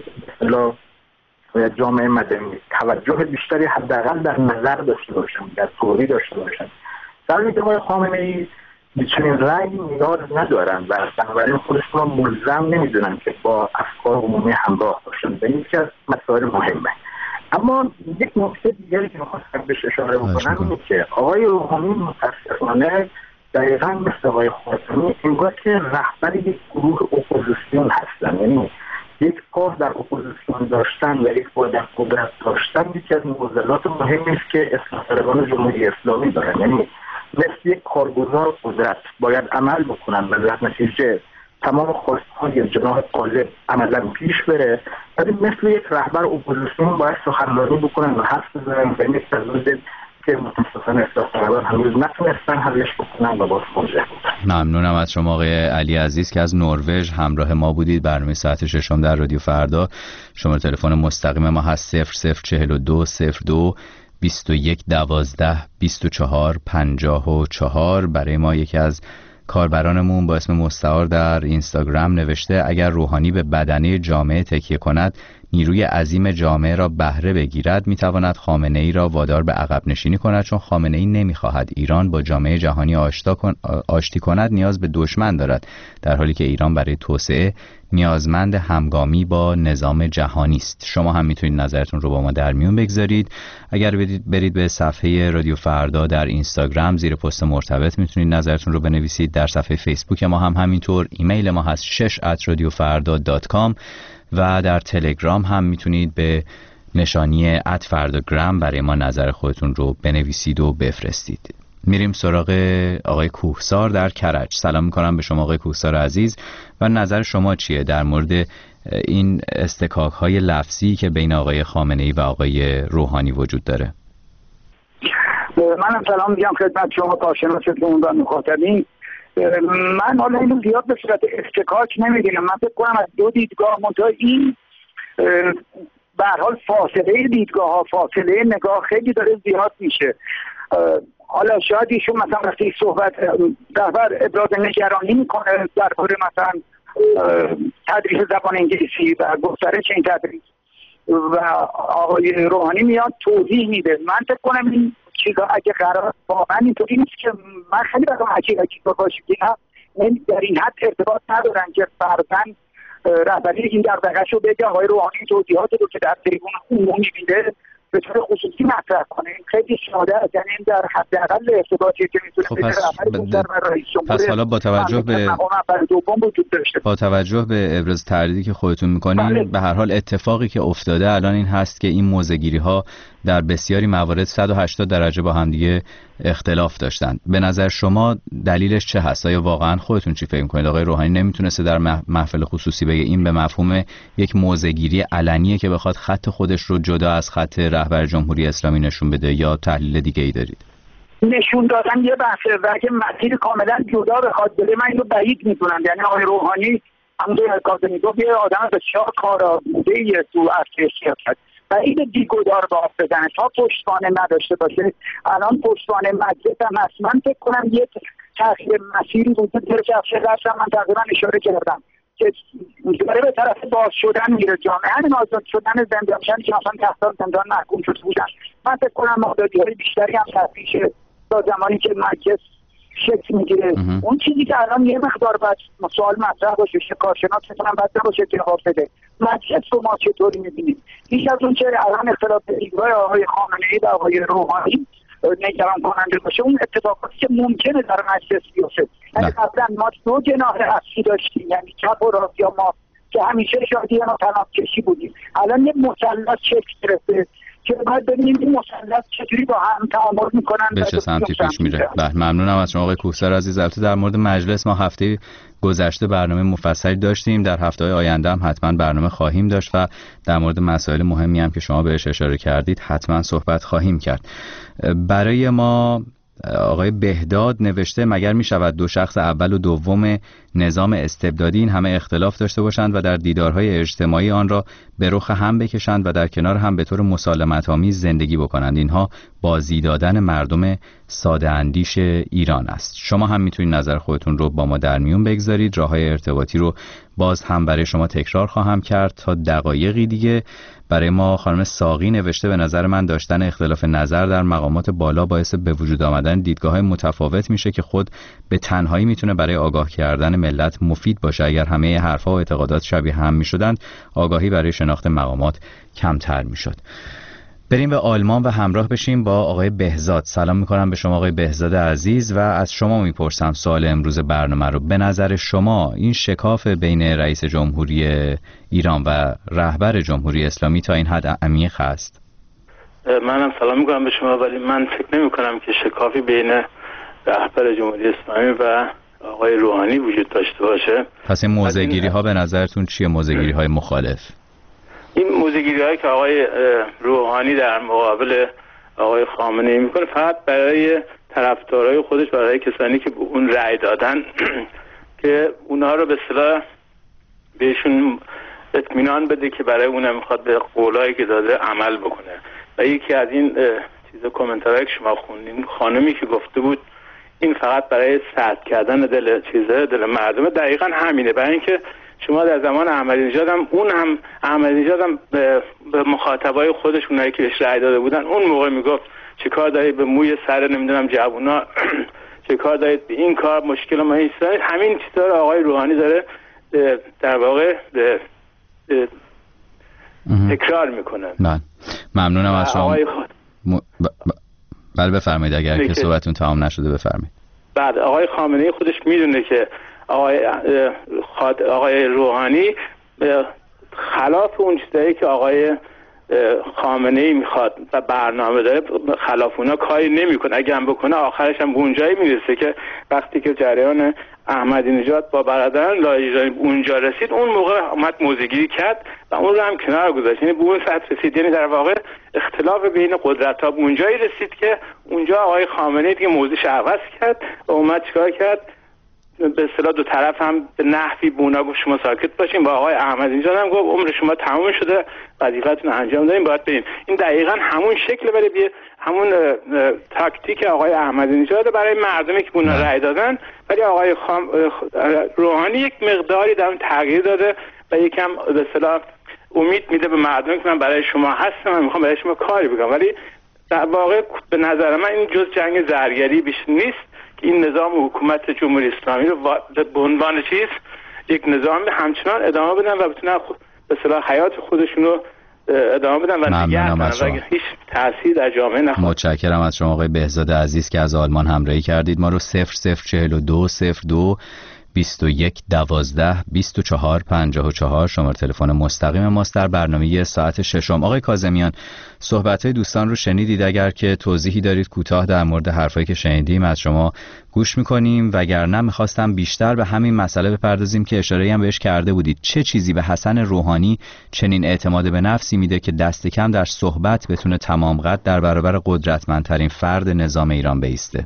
جامعه مدنی توجه بیشتری حداقل در نظر داشته باشن، در توضیح داشته باشن. در حالی که آقای خامنه‌ای چنین رأی نیاز ندارن و بنابراین خودشون ملزم نمیدونن که با افکار عمومی همراه باشن. به این که از مسائل مهمه. اما یک نکته دیگری که میخواستم بهش اشاره بکنم اینه که آقای روحانی متاسفانه دقیقا مثل آقای خاتمی انگار که رهبر یک گروه اپوزیسیون هستن، یعنی یک پا در اپوزیسیون داشتن و یک پا در قدرت داشتن یکی از معضلات مهمی است که اصلاح طلبان جمهوری اسلامی دارن. یعنی مثل یک کارگزار قدرت باید عمل بکنن و در نتیجه تمام خواستهای جناح غالب عملا پیش بره، ولی مثل یک رهبر اپوزیسیون باید سخنرانی بکنن و حرف بزنن و این تضاد که متاسفانه اصلاح طلبان هنوز نتونستن حلش بکنن و باز مواجه بودن. ممنونم از شما آقای علی عزیز که از نروژ همراه ما بودید. برنامه ساعت ششم در رادیو فردا. شماره تلفن مستقیم ما هست صفر صفر چهل و دو صفر دو بیست و یک دوازده بیست و چهار پنجاه و چهار. برای ما یکی از کاربرانمون با اسم مستعار در اینستاگرام نوشته اگر روحانی به بدنه جامعه تکیه کند نیروی عظیم جامعه را بهره بگیرد میتواند خامنه‌ای را وادار به عقب نشینی کند، چون خامنه‌ای نمیخواهد ایران با جامعه جهانی آشتا کن... آشتی کند، نیاز به دشمن دارد، در حالی که ایران برای توسعه نیازمند همگامی با نظام جهانی است. شما هم میتونید نظرتون رو با ما در میون بگذارید. اگر برید, برید به صفحه رادیو فردا در اینستاگرام، زیر پست مرتبط میتونید نظرتون رو بنویسید. در صفحه فیسبوک ما هم همینطور. ایمیل ما هست شش ات رادیو فردا دات کام و در تلگرام هم میتونید به نشانی ات فرداگرام برای ما نظر خودتون رو بنویسید و بفرستید. میریم سراغ آقای کوهسار در کرج. سلام میکنم به شما آقای کوهسار عزیز و نظر شما چیه در مورد این استکاک های لفظی که بین آقای خامنه‌ای و آقای روحانی وجود داره؟ منم سلام میگم خدمت شما کارشناستون و مخاطبین. من حالا اینو زیاد به صورت استکاک نمیدونم. من فکر کنم از دو دیدگاه منتها این به هر حال فاصله دیدگاه ها، فاصله نگاه خیلی داره زیاد میشه. حالا شاید ایشون مثلا وقتی صحبت رهبر ابراز نگرانی میکنه درباره مثلا تدریس زبان انگلیسی و گسترش این تدریس و آقای روحانی میاد توضیح میده. من فکر کنم این چیزا اگه قرار واقعا اینطوری نیست که من خیلی برام عجیبه که باشه که نه در این حد ارتباط ندارن که فرضاً رهبری این دغدغه‌شو بگه آقای روحانی توضیحات رو که در تریبون عمومی میده به طور خصوصی مطرح کنه. خیلی ساده است، یعنی در حداقل ارتباطی که میتونه خب پس, ب... پس حالا با توجه به با توجه به ابراز تردیدی که خودتون میکنین بله. به هر حال اتفاقی که افتاده الان این هست که این موضع‌گیری ها در بسیاری موارد صد و هشتاد درجه با هم دیگه اختلاف داشتن. به نظر شما دلیلش چه هست؟ آیا واقعا خودتون چی فکر می‌کنید آقای روحانی نمیتونسته در محفل خصوصی بگه این به مفهوم یک موضع‌گیری علنیه که بخواد خط خودش رو جدا از خط رهبر جمهوری اسلامی نشون بده، یا تحلیل دیگه‌ای دارید؟ نشون دادن یه بحثه و اگه مسیر کاملا جدا بخواد بده من اینو بعید می‌دونم. یعنی آقای روحانی همونطور که کاظمی گفت یه آدم بسیار کارآموزه‌ای تو عرصه سیاست و این دیگودار به آب بزنه تا پشتوانه نداشته باشه. الان پشتوانه مجلس هم هست. من فکر کنم یک تغییر مسیری وجود داره که افشار دستم من تقریبا اشاره کردم که داره به طرف باز شدن میره جامعه. همین آزاد شدن زندانیانی که اصلا ده سال زندان محکوم شده بودن من فکر کنم آزادی های بیشتری هم تفریش تا زمانی که مجلس شکل میگیره. اون چیزی که الان یه مقدار بعد سوال مطرح باشه کارشناس میتونم بعد نباشه که جواب بده مجلس رو ما چطوری میبینیم. بیش از اون که الان اختلاف دیدگاه آقای خامنه‌ای و آقای روحانی نگران کننده باشه اون اتفاقاتی که ممکنه در مجلس بیفته. یعنی قبلا ما دو جناح اصلی داشتیم، یعنی چپ و راست یا ما که همیشه شاهدی ما تناب کشی بودیم. الان یه مثلث شکل گرفته که باید ببینیم این مثلث چجوری با هم تعامل میکنن به چه سمتی پیش میره. بله ممنونم از شما آقای کوهسار عزیز. البته در مورد مجلس ما هفته گذشته برنامه مفصلی داشتیم، در هفته‌های آینده هم حتما برنامه خواهیم داشت و در مورد مسائل مهمی هم که شما بهش اشاره کردید حتما صحبت خواهیم کرد. برای ما آقای بهداد نوشته مگر می شود دو شخص اول و دوم نظام استبدادی این همه اختلاف داشته باشند و در دیدارهای اجتماعی آن را به رخ هم بکشند و در کنار هم به طور مسالمت آمیز زندگی بکنند؟ اینها بازی دادن مردم ساده اندیش ایران است. شما هم میتونید نظر خودتون رو با ما در میون بگذارید. راههای ارتباطی رو باز هم برای شما تکرار خواهم کرد تا دقایقی دیگه. برای ما خانم ساقی نوشته به نظر من داشتن اختلاف نظر در مقامات بالا باعث به وجود آمدن دیدگاه‌های متفاوت میشه که خود به تنهایی میتونه برای آگاه کردن ملت مفید باشه. اگر همه حرفا و اعتقادات شبیه هم میشدند آگاهی برای شناخت مقامات کمتر میشد. بریم به آلمان و همراه بشیم با آقای بهزاد. سلام میکنم به شما آقای بهزاد عزیز و از شما میپرسم سوال امروز برنامه رو. به نظر شما این شکاف بین رئیس جمهوری ایران و رهبر جمهوری اسلامی تا این حد عمیق است؟ منم سلام میکنم به شما، ولی من فکر نمی کنم که شکافی بین رهبر جمهوری اسلامی و آقای روحانی وجود داشته باشه. پس این موضع‌گیری ها به نظرتون چیه؟ موضع‌گیری های مخالف؟ این موضع‌گیری هایی که آقای روحانی در مقابل آقای خامنه‌ای میکنه فقط برای طرفدارای خودش، برای کسانی که به اون رأی دادن که اونها رو به اصطلاح بهشون اطمینان بده که برای اونها میخواد به قولایی که داده عمل بکنه. و یکی از این چیزا کامنتارهایی که شما خوندین خانمی که گفته بود این فقط برای سرد کردن دل چیزه دل مردم، دقیقاً همینه. برای اینکه شما در زمان احمدی نژاد هم اون هم احمدی نژاد هم به, به مخاطبای خودش اونایی که بهش رأی داده بودن اون موقع میگفت چه کار دارید به موی سر نمیدونم جوونا، چه کار دارید به این کار مشکل ما نیست. همین چیزا رو آقای روحانی داره در واقع تکرار میکنه. بله ممنونم از شما. م... ب... ب... بله بفرمایید اگر که صحبتون تمام نشده بفرمایید. بعد آقای خامنه‌ای خودش میدونه که آقای خاد... آقای روحانی خلاف اون چیزایی که آقای خامنه‌ای میخواد و برنامه داره خلاف اونا کاری نمیکنه. اگه هم بکنه آخرش هم به اونجایی میرسه که وقتی که جریان احمدی نژاد با برادران لاریجانی اونجا رسید اون موقع اومد موضع‌گیری کرد و اون رو هم کنار گذاشت. یعنی به اون سطح رسید، یعنی در واقع اختلاف بین قدرت‌ها به اونجایی رسید که اونجا آقای خامنه‌ای دیگه موضعش عوض کرد و اومد چیکار کرد؟ به اصطلاح دو طرف هم به نحوی به اونا گفت شما ساکت باشین. با آقای احمدی نژاد هم گفت عمر شما تمام شده، وظیفتون انجام دادین، باید برین. این دقیقاً همون شکل بره بیه، همون تاکتیک آقای احمدی نژاد برای مردمی که اونا رأی دادن. ولی آقای خام... روحانی یک مقداری در اون تغییر داده و یکم به اصطلاح امید میده به مردم که من برای شما هستم، من میخوام برای شما کاری بکنم. ولی در واقع به نظر من این جز جنگ زرگری بیش نیست که این نظام حکومت جمهوری اسلامی رو به عنوان چیز یک نظام همچنان ادامه بدن و بتونن به اصطلاح حیات خودشون رو ادامه بدن و نگه دارن و هیچ تأثیر در جامعه نخواهد. متشکرم از شما آقای بهزاد عزیز که از آلمان همراهی کردید. ما رو صفر صفر چهل و دو صفر دو بیست و یک دوازده بیست و چهار پنجاه و چهار شماره تلفن مستقیم ماست در برنامه ساعت ششم. آقای کاظمیان صحبت‌های دوستان رو شنیدید، اگر که توضیحی دارید کوتاه در مورد حرفایی که شنیدیم از شما گوش می‌کنیم، وگرنه می‌خواستم بیشتر به همین مسئله بپردازیم که اشاره‌ای هم بهش کرده بودید. چه چیزی به حسن روحانی چنین اعتماد به نفسی میده که دست کم در صحبت بتونه تمام قد در برابر قدرتمندترین فرد نظام ایران بایسته؟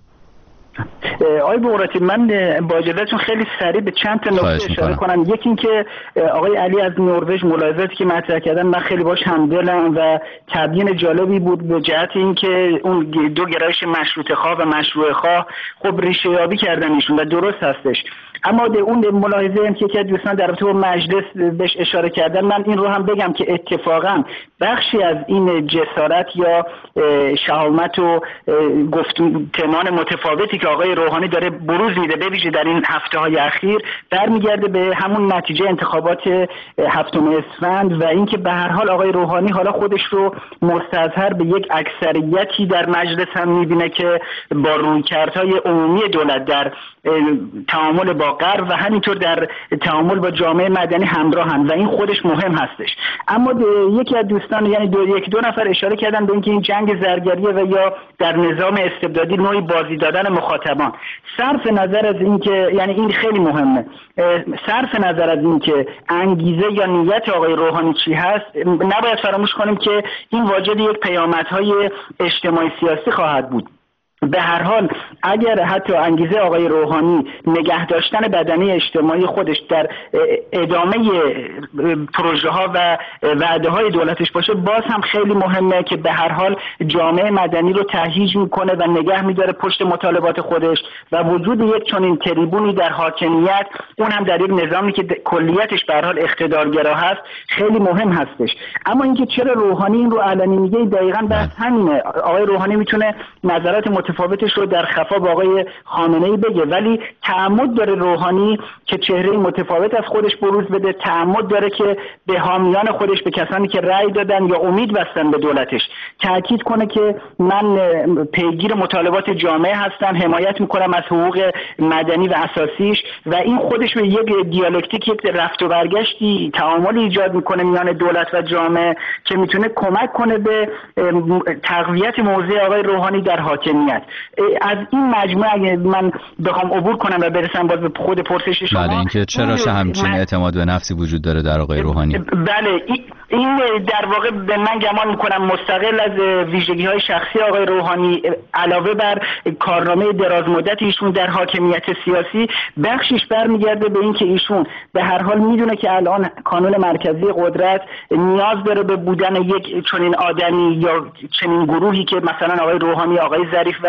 آقای بغراتی، من با اجازهتون خیلی سریع به چند تا نکته اشاره کنم. یکی این که آقای علی از نروژ ملاحظاتی که مطرح کردن من خیلی باش همدلم و تبیین جالبی بود به جهت اینکه اون دو گرایش مشروطه خواه و مشروع خواه خب ریشه یابی کردن ایشون و درست هستش. اما اون ملاحظه هم که که دوستان در رابطه با مجلس بهش اشاره کردن، من این رو هم بگم که اتفاقا بخشی از این جسارت یا شهامت و گفتمان متفاوتی که آقای روحانی داره بروز میده به ویژه در این هفته های اخیر برمیگرده به همون نتیجه انتخابات هفتم اسفند و اینکه به هر حال آقای روحانی حالا خودش رو مستظهر به یک اکثریتی در مجلس هم میبینه که با رویکردهای عمومی دولت در تعامل با غرب و همینطور در تعامل با جامعه مدنی همراهن و این خودش مهم هستش. اما یکی از دوستان یعنی دو یک دو نفر اشاره کردن به اینکه این جنگ زرگریه و یا در نظام استبدادی نوعی بازی دادن مخاطبان. صرف نظر از اینکه یعنی این خیلی مهمه، صرف نظر از اینکه انگیزه یا نیت آقای روحانی چی هست، نباید فراموش کنیم که این واجد یک پیامدهای اجتماعی سیاسی خواهد بود. به هر حال اگر حتی انگیزه آقای روحانی نگه داشتن بدنه اجتماعی خودش در ادامه پروژه ها و وعده های دولتش باشه، باز هم خیلی مهمه که به هر حال جامعه مدنی رو تهییج میکنه و نگه میداره پشت مطالبات خودش و وجود یک چنین تریبونی در حاکمیت، اون هم در یک نظامی که کلیتش به هر حال اقتدارگرا هست، خیلی مهم هستش. اما اینکه چرا روحانی این رو علنی میگه، دقیقاً بحث همینه. آقای روحانی میتونه نظرات متفاوتش رو در خفا با آقای خامنه‌ای بگه، ولی تعمد داره روحانی که چهره متفاوت از خودش بروز بده، تعمد داره که به حامیان خودش، به کسانی که رأی دادن یا امید بستن به دولتش تاکید کنه که من پیگیر مطالبات جامعه هستم، حمایت میکنم از حقوق مدنی و اساسیش و این خودش به یک دیالکتیک، یک رفت و برگشتی تعامل ایجاد میکنه میان دولت و جامعه که میتونه کمک کنه به تقویت موضع آقای روحانی در حاکمیت. از این مجموعه اگه من بخوام عبور کنم و برسم باز به خود پرسش شما، بله اینکه چرا چه همچین اعتماد به نفسی وجود داره در آقای روحانی؟ بله این در واقع به من گمان میکنم مستقل از ویژگی های شخصی آقای روحانی علاوه بر کارنامه دراز مدت ایشون در حاکمیت سیاسی، بخشش برمیگرده به این که ایشون به هر حال میدونه که الان کانون مرکزی قدرت نیاز داره به بودن یک چنین آدمی یا چنین گروهی که مثلا آقای روحانی، آقای ظریف و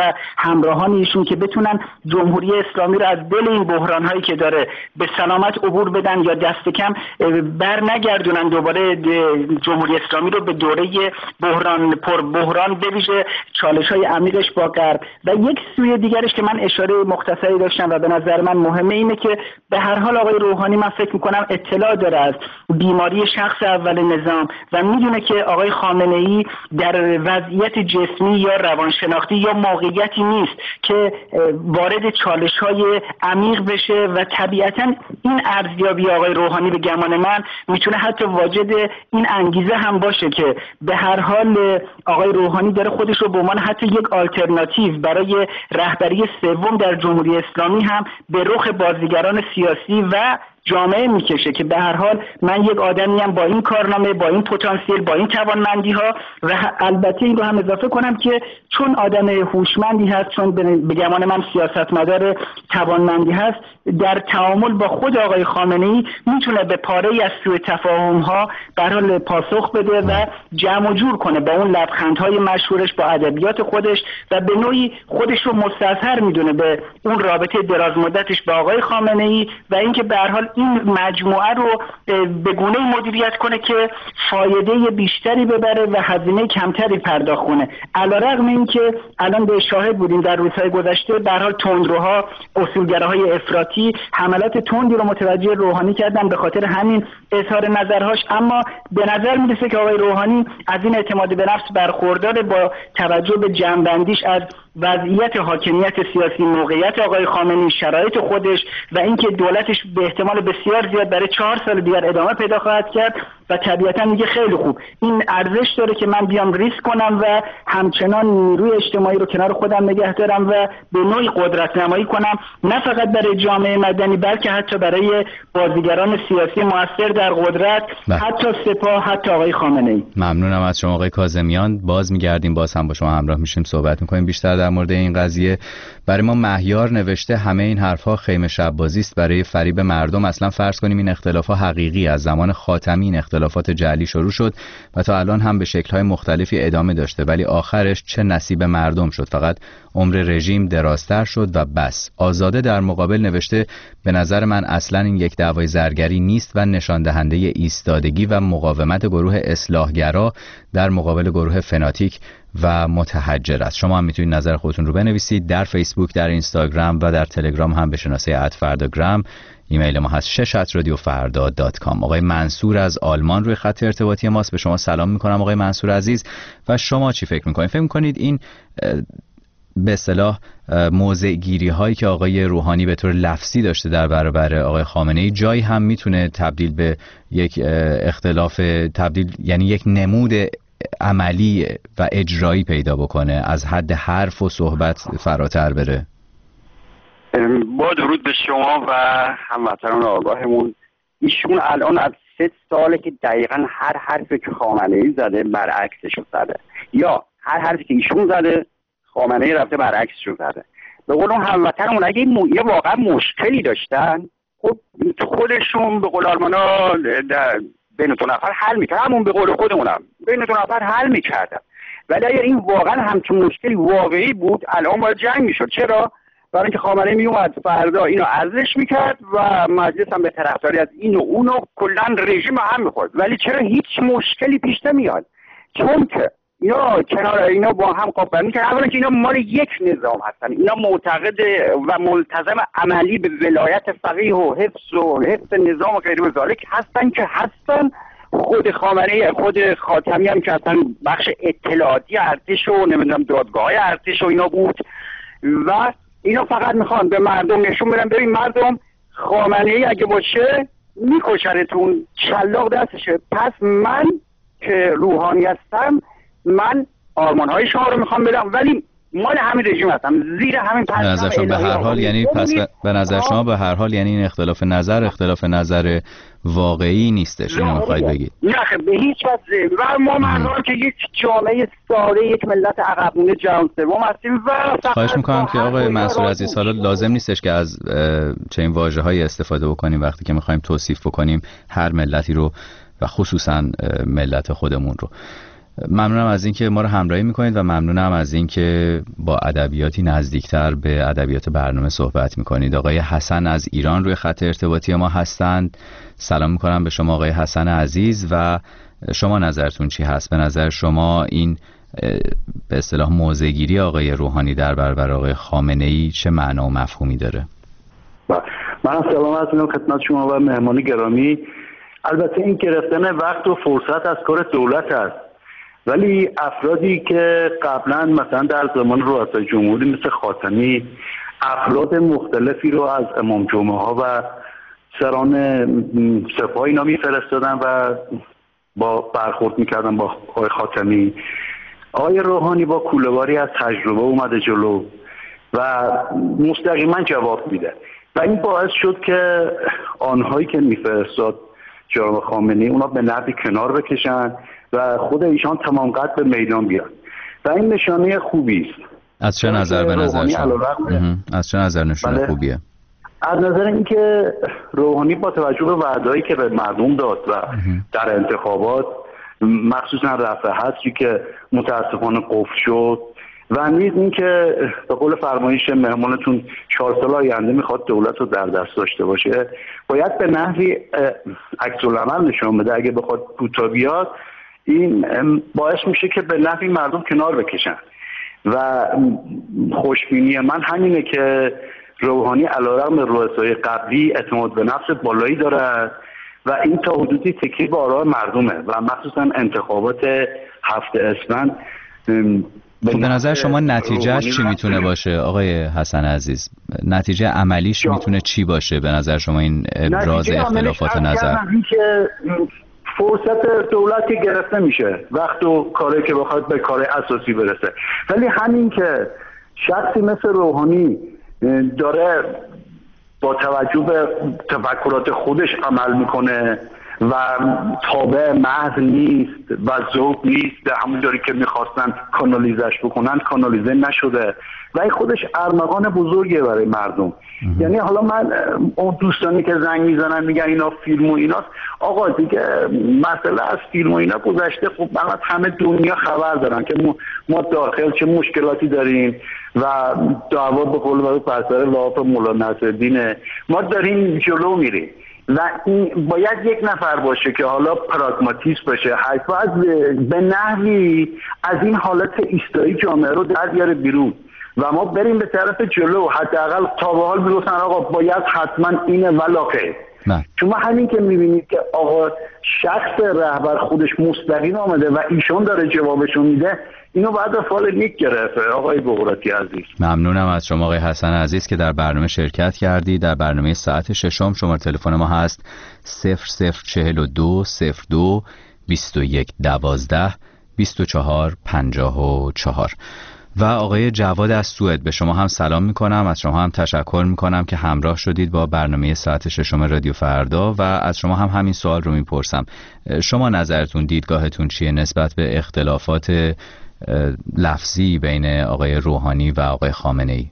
و همراهان ایشون که بتونن جمهوری اسلامی رو از دل این بحران هایی که داره به سلامت عبور بدن یا دست کم بر نگردونن دوباره جمهوری اسلامی رو به دوره بحران پر بحران، بویژه چالش های عمیقش با غرب. و یک سوی دیگرش که من اشاره مختصری داشتم و به نظر من مهمه اینه که به هر حال آقای روحانی من فکر میکنم اطلاع داره از بیماری شخص اول نظام و میدونه که آقای خامنه ای در وضعیت جسمی یا روانشناختی یا موقعیتی نیست که وارد چالش های عمیق بشه و طبیعتا این ارزیابی آقای روحانی به گمان من میتونه حتی واجد این انگیزه هم باشه که به هر حال آقای روحانی داره خودش رو به عنوان حتی یک آلترناتیو برای رهبری سوم در جمهوری اسلامی هم به رخ بازیگران سیاسی و جامعه میکشه که به هر حال من یک آدمیم با این کارنامه، با این پتانسیل، با این توانمندی ها و البته این رو هم اضافه کنم که چون آدم هوشمندی هست، چون به گمان من سیاستمدار توانمندی هست، در تعامل با خود آقای خامنه ای میتونه به پاره‌ای از سوء تفاهم ها به هر حال پاسخ بده و جمع و جور کنه با اون لبخندهای مشهورش، با ادبیات خودش و به نوعی خودش رو مستظهر میدونه به اون رابطه دراز مدتش با آقای خامنه ای و اینکه به هر حال این مجموعه رو به گونه‌ای مدیریت کنه که فایده بیشتری ببره و هزینه کمتری پرداخت کنه. علیرغم اینکه الان به شاهد بودیم در روزهای گذشته به هر حال تندروها، اصولگراهای افراطی حملات تندی رو متوجه روحانی کردن به خاطر همین اظهار نظرهاش، اما به نظر میرسه که آقای روحانی از این اعتماد به نفس برخوردار با توجه به جنبندیش از وضعیت حاکمیت سیاسی، موقعیت آقای خامنه‌ای، شرایط خودش و اینکه دولتش به احتمال بسیار زیاد برای چهار سال دیگر ادامه پیدا خواهد کرد و طبیعتا میگه خیلی خوب این ارزش داره که من بیام ریسک کنم و همچنان نیروی اجتماعی رو کنار خودم نگه دارم و به نوعی قدرت نمایی کنم، نه فقط برای جامعه مدنی بلکه حتی برای بازیگران سیاسی موثر در قدرت، بله. حتی سپاه، حتی آقای خامنه‌ای. ممنونم از شما آقای کاظمیان. باز میگردیم، باز هم با شما همراه میشیم، صحبت میکنیم بیشتر در مورد این قضیه. برای ما مهیار نوشته همه این حرفها خیمه شب بازی است برای فریب مردم. اصلا فرض کنیم این اختلافات حقیقی از زمان خاتمی این اختلافات جعلی شروع شد و تا الان هم به شکل‌های مختلفی ادامه داشته، ولی آخرش چه نصیب مردم شد؟ فقط عمر رژیم درازتر شد و بس. آزاده در مقابل نوشته به نظر من اصلا این یک دعوای زرگری نیست و نشان دهنده ایستادگی و مقاومت گروه اصلاحگرا در مقابل گروه فناتیک و متحجر است. شما هم میتونید نظر خودتون رو بنویسید در فیسبوک، در اینستاگرام و در تلگرام هم به شناسه ات فرداگرام. ایمیل ما هست شش ات رادیو فردا دات کام. آقای منصور از آلمان روی خط ارتباطی ماست. به شما سلام میکنم آقای منصور عزیز. و شما چی فکر میکنید؟ فکر میکنید این به اصطلاح موضع گیری هایی که آقای روحانی به طور لفظی داشته در برابر آقای خامنه ای جایی هم میتونه تبدیل به یک اختلاف، تبدیل یعنی یک نمود عملی و اجرایی پیدا بکنه، از حد حرف و صحبت فراتر بره؟ با درود به شما و هموطنان آگاهمون، ایشون الان از سه ساله که دقیقا هر حرفی که خامنه ای زده برعکسش رو زده، یا هر حرفی که ایشون زده خامنه ای رفته برعکسش رو زده. به قول اون هموطنمون اگه یه واقعا مشکلی داشتن، خب خودشون به قول آلمانا بین دو نفر حل میکردن، همون به قول خودمونم بین دو نفر حل میکردن. ولی اگر این واقعا همچون مشکلی واقعی بود الان باید جنگ میشد. چرا؟ برای اینکه خامنه‌ای میومد فردا اینو ارزش میکرد و مجلس هم به طرفداری از این و اونو کلا رژیم هم میخورد. ولی چرا هیچ مشکلی پیش نمیاد؟ چون که اینا کنار اینا با هم قابل میکنن. اولا که اینا مال یک نظام هستن، اینا معتقد و ملتزم عملی به ولایت فقیه و حفظ و حفظ نظام و غیر و ذالک هستن که هستن. خود خامنه‌ای، خود خاتمی هم که اصلا بخش اطلاعاتی ارتش و نمیدونم دادگاه‌های ارتش و اینا بود و اینا فقط میخوان به مردم نشون بدن ببین مردم خامنه‌ای اگه باشه میکشنتون، شلاق دستشه. پس من که روحانی هستم من آرمان‌های شما رو میخوام بدم، ولی مال همین رژیم هستم، زیر همین پس. به نظر شما به هر حال یعنی پس به نظر شما به هر حال یعنی این اختلاف نظر اختلاف نظر واقعی نیستش، اینو میخواید بگید؟ نه به هیچ وجه. و ما مردم که یک جامعه ساده، یک ملت عقب‌مونده جهان سوم هستیم و خواهش میکنم که آقای منصور عزیز حالا لازم نیستش که از چنین واژه‌هایی استفاده بکنیم وقتی که میخوایم توصیف بکنیم هر ملتی رو و خصوصا ملت خودمون رو. ممنونم از اینکه ما رو همراهی میکنید و ممنونم از اینکه با ادبیاتی نزدیکتر به ادبیات برنامه صحبت میکنید. آقای حسن از ایران روی خط ارتباطی ما هستند. سلام میکنم به شما آقای حسن عزیز و شما نظرتون چی هست؟ به نظر شما این به اصطلاح موضع‌گیری آقای روحانی در برابر آقای خامنه‌ای چه معنا و مفهومی داره؟ من سلام عرض می‌کنم خدمت شما و مهمان گرامی. البته این گرفتن وقت و فرصت از کار دولت است، ولی افرادی که قبلا مثلا در زمان رؤسای جمهوری مثل خاتمی افراد مختلفی رو از امام جمعه ها و سران سپاه اینا میفرستادن و با برخورد میکردن با آقای خاتمی، آقای روحانی با کوله‌باری از تجربه اومده جلو و مستقیما جواب میده و این باعث شد که آنهایی که میفرستاد جناب خامنه‌ای اونا به نحوی کنار بکشن و خود ایشان تمام قد به میدان بیان و این نشانه خوبی است. از چه نظر به نظر شما؟ از چه نظر نشانه بله. خوبیه؟ از نظر اینکه روحانی با توجه به وعده‌ای که به مردم داد و در انتخابات مخصوصا رفع حصری که متاسفانه قفل شد و نیز اینکه به قول فرمایش مهمانتون چهار سال آینده میخواد دولت رو در دست داشته باشه، باید به نحوی عکس العمل نشون بده. اگه بخواد کوتاه بیاد این باعث میشه که به نحوی مردم کنار بکشن و خوشبینی من همینه که روحانی علیرغم رؤسای قبلی اعتماد به نفس بالایی داره و این تا حدودی تکیه به آراء مردمه و مخصوصا انتخابات هفت اسفند. خب به نظر شما نتیجهش چی میتونه باشه آقای حسن عزیز؟ نتیجه عملیش میتونه چی باشه به نظر شما این ابراز اختلافات نظر؟ که فرصت دولتی گرفته میشه وقت و کاری که بخواد به کار اساسی برسه، ولی همین که شخصی مثل روحانی داره با توجه به تفکرات خودش عمل میکنه و تابع محض نیست و ذوق نیست، همونجوری که میخواستن کانالیزش بکنن کانالیزه نشده و این خودش ارمغان بزرگیه برای مردم. یعنی حالا من اون دوستانی که زنگ میزنن میگن اینا فیلم و ایناست، آقا دیگه مسئله از فیلم و اینا گذشته. خب من همه دنیا خبر دارن که ما داخل چه مشکلاتی داریم و دعوا به قول معروف بر سر لحاف مولانا نصرالدین ما داریم جلو میریم و این باید یک نفر باشه که حالا پراگماتیست باشه، باید به نحوی از این حالت ایستایی جامعه رو در بیاره بیرون و ما بریم به طرف جلو. حداقل تا به حال میگفتن آقا باید حتما اینه ولاقه. شما همین که میبینید که آقا شخص رهبر خودش مستقیم آمده و ایشون داره جوابشون میده، اینو بعد فال نیک گرفته. آقای بغراتی عزیز ممنونم از شما آقای حسن عزیز که در برنامه شرکت کردی. در برنامه ساعت ششم شماره تلفن ما هست صفر صفر چهل و دو صفر دو بیست و یک دوازده بیست و چهار پنجاه و چهار. و آقای جواد از سوئد به شما هم سلام میکنم، از شما هم تشکر میکنم که همراه شدید با برنامه ساعت ششم رادیو فردا و از شما هم همین سوال رو میپرسم. شما نظرتون دیدگاهتون چیه نسبت به اختلافات لفظی بین آقای روحانی و آقای خامنه‌ای؟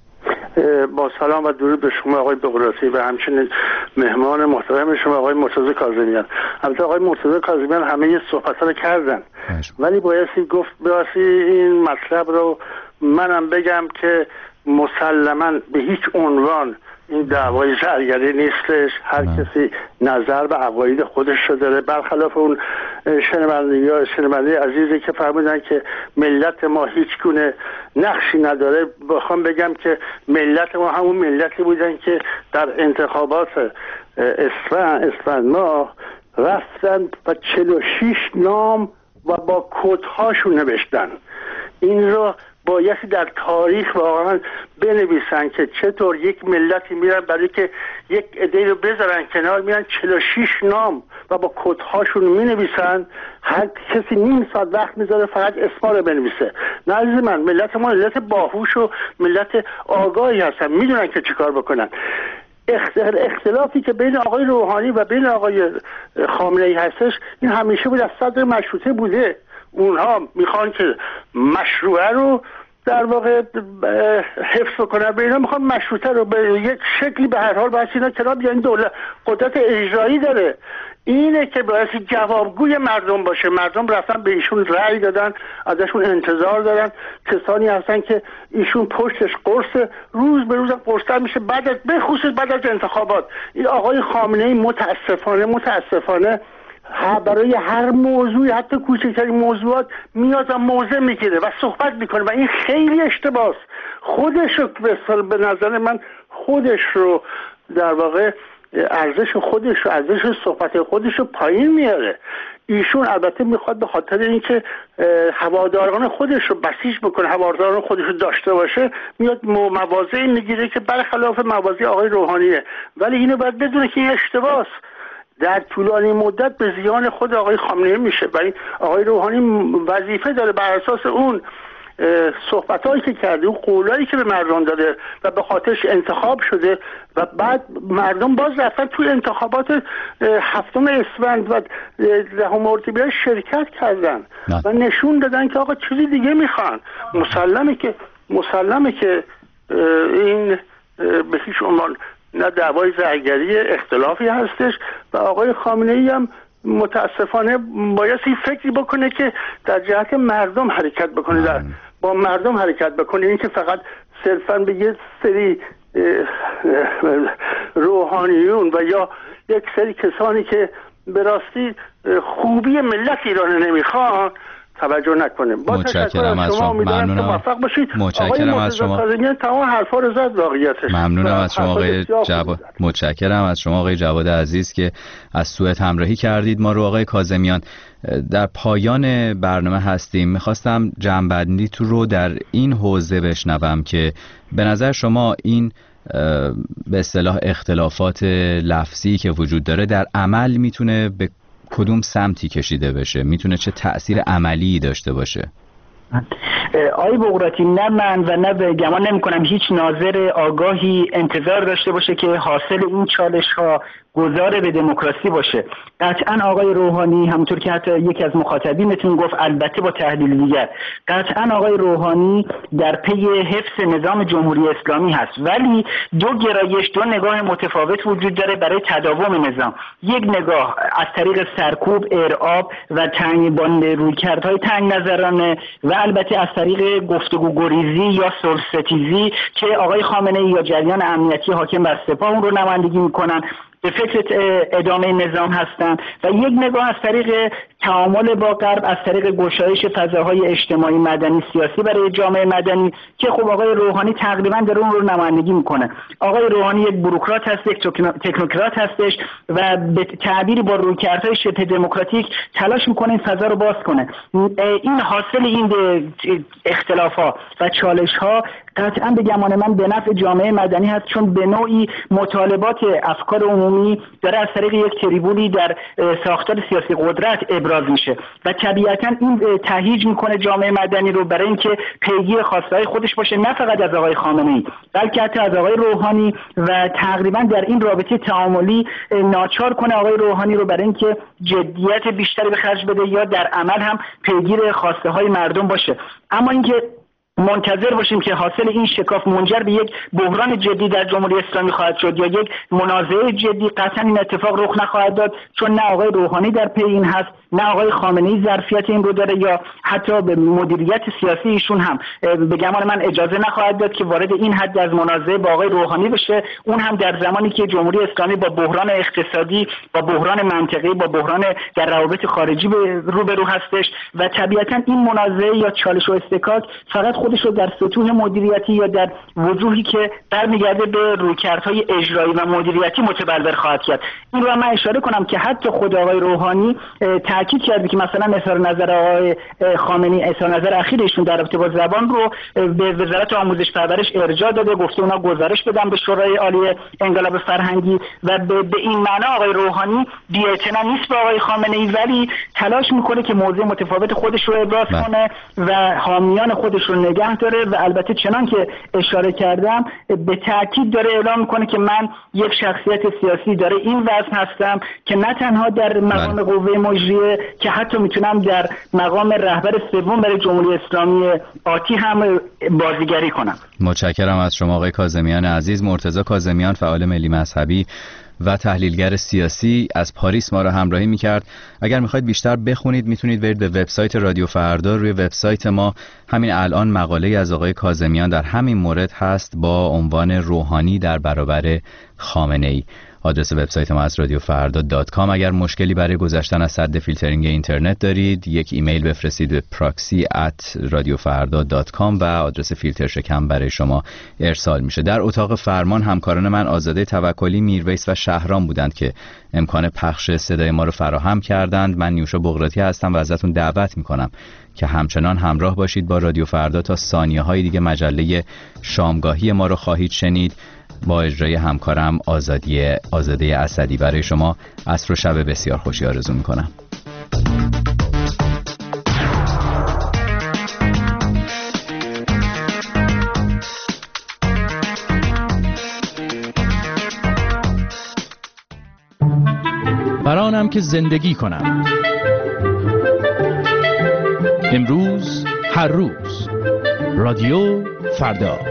با سلام و درود به شما آقای بغراتی و همچنین مهمان محترم شما آقای مرتضی کاظمیان. البته آقای مرتضی کاظمیان همه صحبت‌ها رو کردن ولی بایستی گفت بایستی این مطلب رو منم بگم که مسلماً به هیچ عنوان این دعوای زرگری نیستش. هر کسی نظر به عقاید خودش رو داره، برخلاف اون شنونده شنونده عزیزی که فرمودن که ملت ما هیچ گونه نقشی نداره. بخوام بگم که ملت ما همون ملتی بودن که در انتخابات اسفند اسفند ماه رفتن و چهل و شش نام و با کدهاشون نوشتن. این رو بایستی در تاریخ واقعا بنویسن که چطور یک ملتی میرن برای که یک عده رو بذارن کنار، میرن چهل و شش نام و با کدهاشون مینویسن. هر کسی نیم ساعت وقت میذاره فقط اسما رو بنویسه. نه عزیز من، ملت ما ملت باهوش و ملت آگاهی هستن، میدونن که چیکار بکنن. اختلافی که بین آقای روحانی و بین آقای خامنه‌ای هستش این همیشه بود، از صدر مشروطه بوده. اونها میخوان که مشروعه رو در واقع حفظ کنن، به اینا میخوان مشروطه رو به یک شکلی به هر حال باید اینا کنار بیان. دولت قدرت اجرایی داره، اینه که باید جوابگوی مردم باشه. مردم رفتن به ایشون رأی دادن، ازشون انتظار دارن، کسانی هستن که ایشون پشتش قرص، روز به روز قرص‌تر میشه بعد از بخصوص بعد از انتخابات. این آقای خامنه‌ای متاسفانه متاسفانه برای هر موضوعی، حتی کوچکترین موضوعات میاد و موضع میگیره و صحبت میکنه و این خیلی اشتباهه. خودش رو به نظر من خودش رو در واقع ارزش خودش رو ارزش صحبت خودش رو پایین میاره. ایشون البته میخواد به خاطر اینکه هواداران خودش رو بسیج بکنه، هواداران خودش رو داشته باشه، میاد مواضعی میگیره که برخلاف مواضع آقای روحانیه. ولی اینو باید بدونه که این اشتباهه، در طولانی مدت به زیان خود آقای خامنه‌ای میشه. برای آقای روحانی وظیفه داره بر اساس اون صحبتایی که کرده، اون قولایی که به مردم داده و به خاطرش انتخاب شده و بعد مردم باز رفتن توی انتخابات هفتم اسفند و دهم اردیبهشت شرکت کردن نه. و نشون دادن که آقا چیزی دیگه میخوان. مسلمه که مسلمه که این به هیچ عنوان نه دعوای زرگری اختلافی هستش و آقای خامنه‌ای هم متاسفانه بایستی فکری بکنه که در جهت مردم حرکت بکنه، در با مردم حرکت بکنه. این که فقط صرفاً به یه سری روحانیون و یا یک سری کسانی که به راستی خوبی ملت ایران نمیخوان توجه نکنه. با متشکرم از شما، ممنونم. موفق باشید. متشکرم از شما. تمام حرفا رو زد واقعیتش. ممنونم از شما آقای جواد. متشکرم از شما آقای جواد عزیز که از سوئد همراهی کردید ما رو. آقای کاظمیان، در پایان برنامه هستیم، میخواستم جمع‌بندی تو رو در این حوزه بشنوم که به نظر شما این به اصطلاح اختلافات لفظی که وجود داره در عمل میتونه به کدوم سمتی کشیده بشه، میتونه چه تأثیر عملی داشته باشه؟ آقای بقراطی، نه من و نه گمان نمی کنم هیچ ناظر آگاهی انتظار داشته باشه که حاصل این چالش ها گذار به دموکراسی باشه. قطعا آقای روحانی، همونطور که حتی یکی از مخاطبینتون گفت، البته با تحلیل دیگر، قطعا آقای روحانی در پی حفظ نظام جمهوری اسلامی هست، ولی دو گرایش، دو نگاه متفاوت وجود داره برای تداوم نظام. یک نگاه از طریق سرکوب، ارعاب و تنگ باند رویکردهای تنگ نظرانه و البته از طریق گفتگو گریزی یا صلح‌ستیزی که آقای خامنه‌ای یا جریان امنیتی حاکم بر سپاه اون رو نمایندگی میکنن، به فکر ادامه نظام هستن. و یک نگاه از طریق تعامل با غرب، از طریق گشایش فضاهای اجتماعی، مدنی، سیاسی برای جامعه مدنی که خب آقای روحانی تقریبا در اون رو نمایندگی میکنه. آقای روحانی یک بوروکرات هست، یک تکنوکرات هستش و به تعبیری با رویکردهای شبه دموکراتیک تلاش میکنه این فضا رو باز کنه. این حاصل این اختلافات و چالش‌ها قطعا به گمان من به نفع جامعه مدنی هست، چون به نوعی مطالبات افکار عمومی داره از طریق یک تریبونی در ساختار سیاسی قدرت ابراز میشه و طبیعتا این تهییج میکنه جامعه مدنی رو برای اینکه پیگیر خواسته‌های خودش باشه، نه فقط از آقای خامنه‌ای بلکه حتی از آقای روحانی، و تقریبا در این رابطه تعاملی ناچار کنه آقای روحانی رو برای اینکه جدیت بیشتری به خرج بده یا در عمل هم پیگیر خواسته‌های مردم باشه. اما اینکه منتظر باشیم که حاصل این شکاف منجر به یک بحران جدی در جمهوری اسلامی خواهد شد یا یک منازعه جدی، قطعا این اتفاق رخ نخواهد داد، چون نه آقای روحانی در پی این هست، نه آقای خامنه‌ای ظرفیت این رو داره، یا حتی به مدیریت سیاسی ایشون هم به گمان من اجازه نخواهد داد که وارد این حد از منازعه با آقای روحانی بشه، اون هم در زمانی که جمهوری اسلامی با بحران اقتصادی، با بحران منطقه‌ای، با بحران در روابط خارجی روبرو هستش. و طبیعتا این منازعه یا چالش و استکاک فقط خودش رو در سطوح مدیریتی یا در وجوهی که برمیگرده به رویکردهای اجرایی و مدیریتی متبلور خواهد کرد. این رو من اشاره کنم که حتی خود آقای روحانی تاکید کرده که مثلا اظهار نظر آقای خامنه‌ای، اظهار نظر اخیرشون در رابطه با زبان رو به وزارت آموزش پرورش ارجاع داده، گفته اونا گزارش بدن به شورای عالی انقلاب فرهنگی و به, به این معنا آقای روحانی بی‌اعتنا نیست به آقای خامنه‌ای، ولی تلاش میکنه که موضع متفاوت خودش رو ابراز کنه و حامیان خودش رو نگه داره و البته چنان که اشاره کردم به تأکید داره اعلام میکنه که من یک شخصیت سیاسی داره این وزن هستم که نه تنها در مقام قوه مجریه که حتی میتونم در مقام رهبر سوم برای جمهوری اسلامی آتی هم بازیگری کنم. متشکرم از شما آقای کاظمیان عزیز. مرتضی کاظمیان، فعال ملی مذهبی و تحلیلگر سیاسی، از پاریس ما را همراهی می‌کرد. اگر می‌خواید بیشتر بخونید میتونید برید به وبسایت رادیو فردا. روی وبسایت ما همین الان مقاله از آقای کاظمیان در همین مورد هست با عنوان روحانی در برابر خامنه‌ای. آدرس وبسایت ما از رادیو فردا دات کام. اگر مشکلی برای گذشتن از سد فیلترینگ اینترنت دارید، یک ایمیل بفرستید به پراکسی ات رادیو فردا دات کام و آدرس فیلتر شکم برای شما ارسال میشه. در اتاق فرمان همکاران من آزاده توکلی، میرویس و شهرام بودند که امکان پخش صدای ما رو فراهم کردند. من نیوشا بغراتی هستم و ازتون دعوت میکنم که همچنان همراه باشید با رادیو فردا تا ثانیه های دیگه مجله شامگاهی ما رو خواهید شنید با اجرای همکارم آزادی آزاده اسدی. برای شما عصر و شب بسیار خوشی آرزو میکنم. برانم که زندگی کنم، امروز هر روز، رادیو فردا.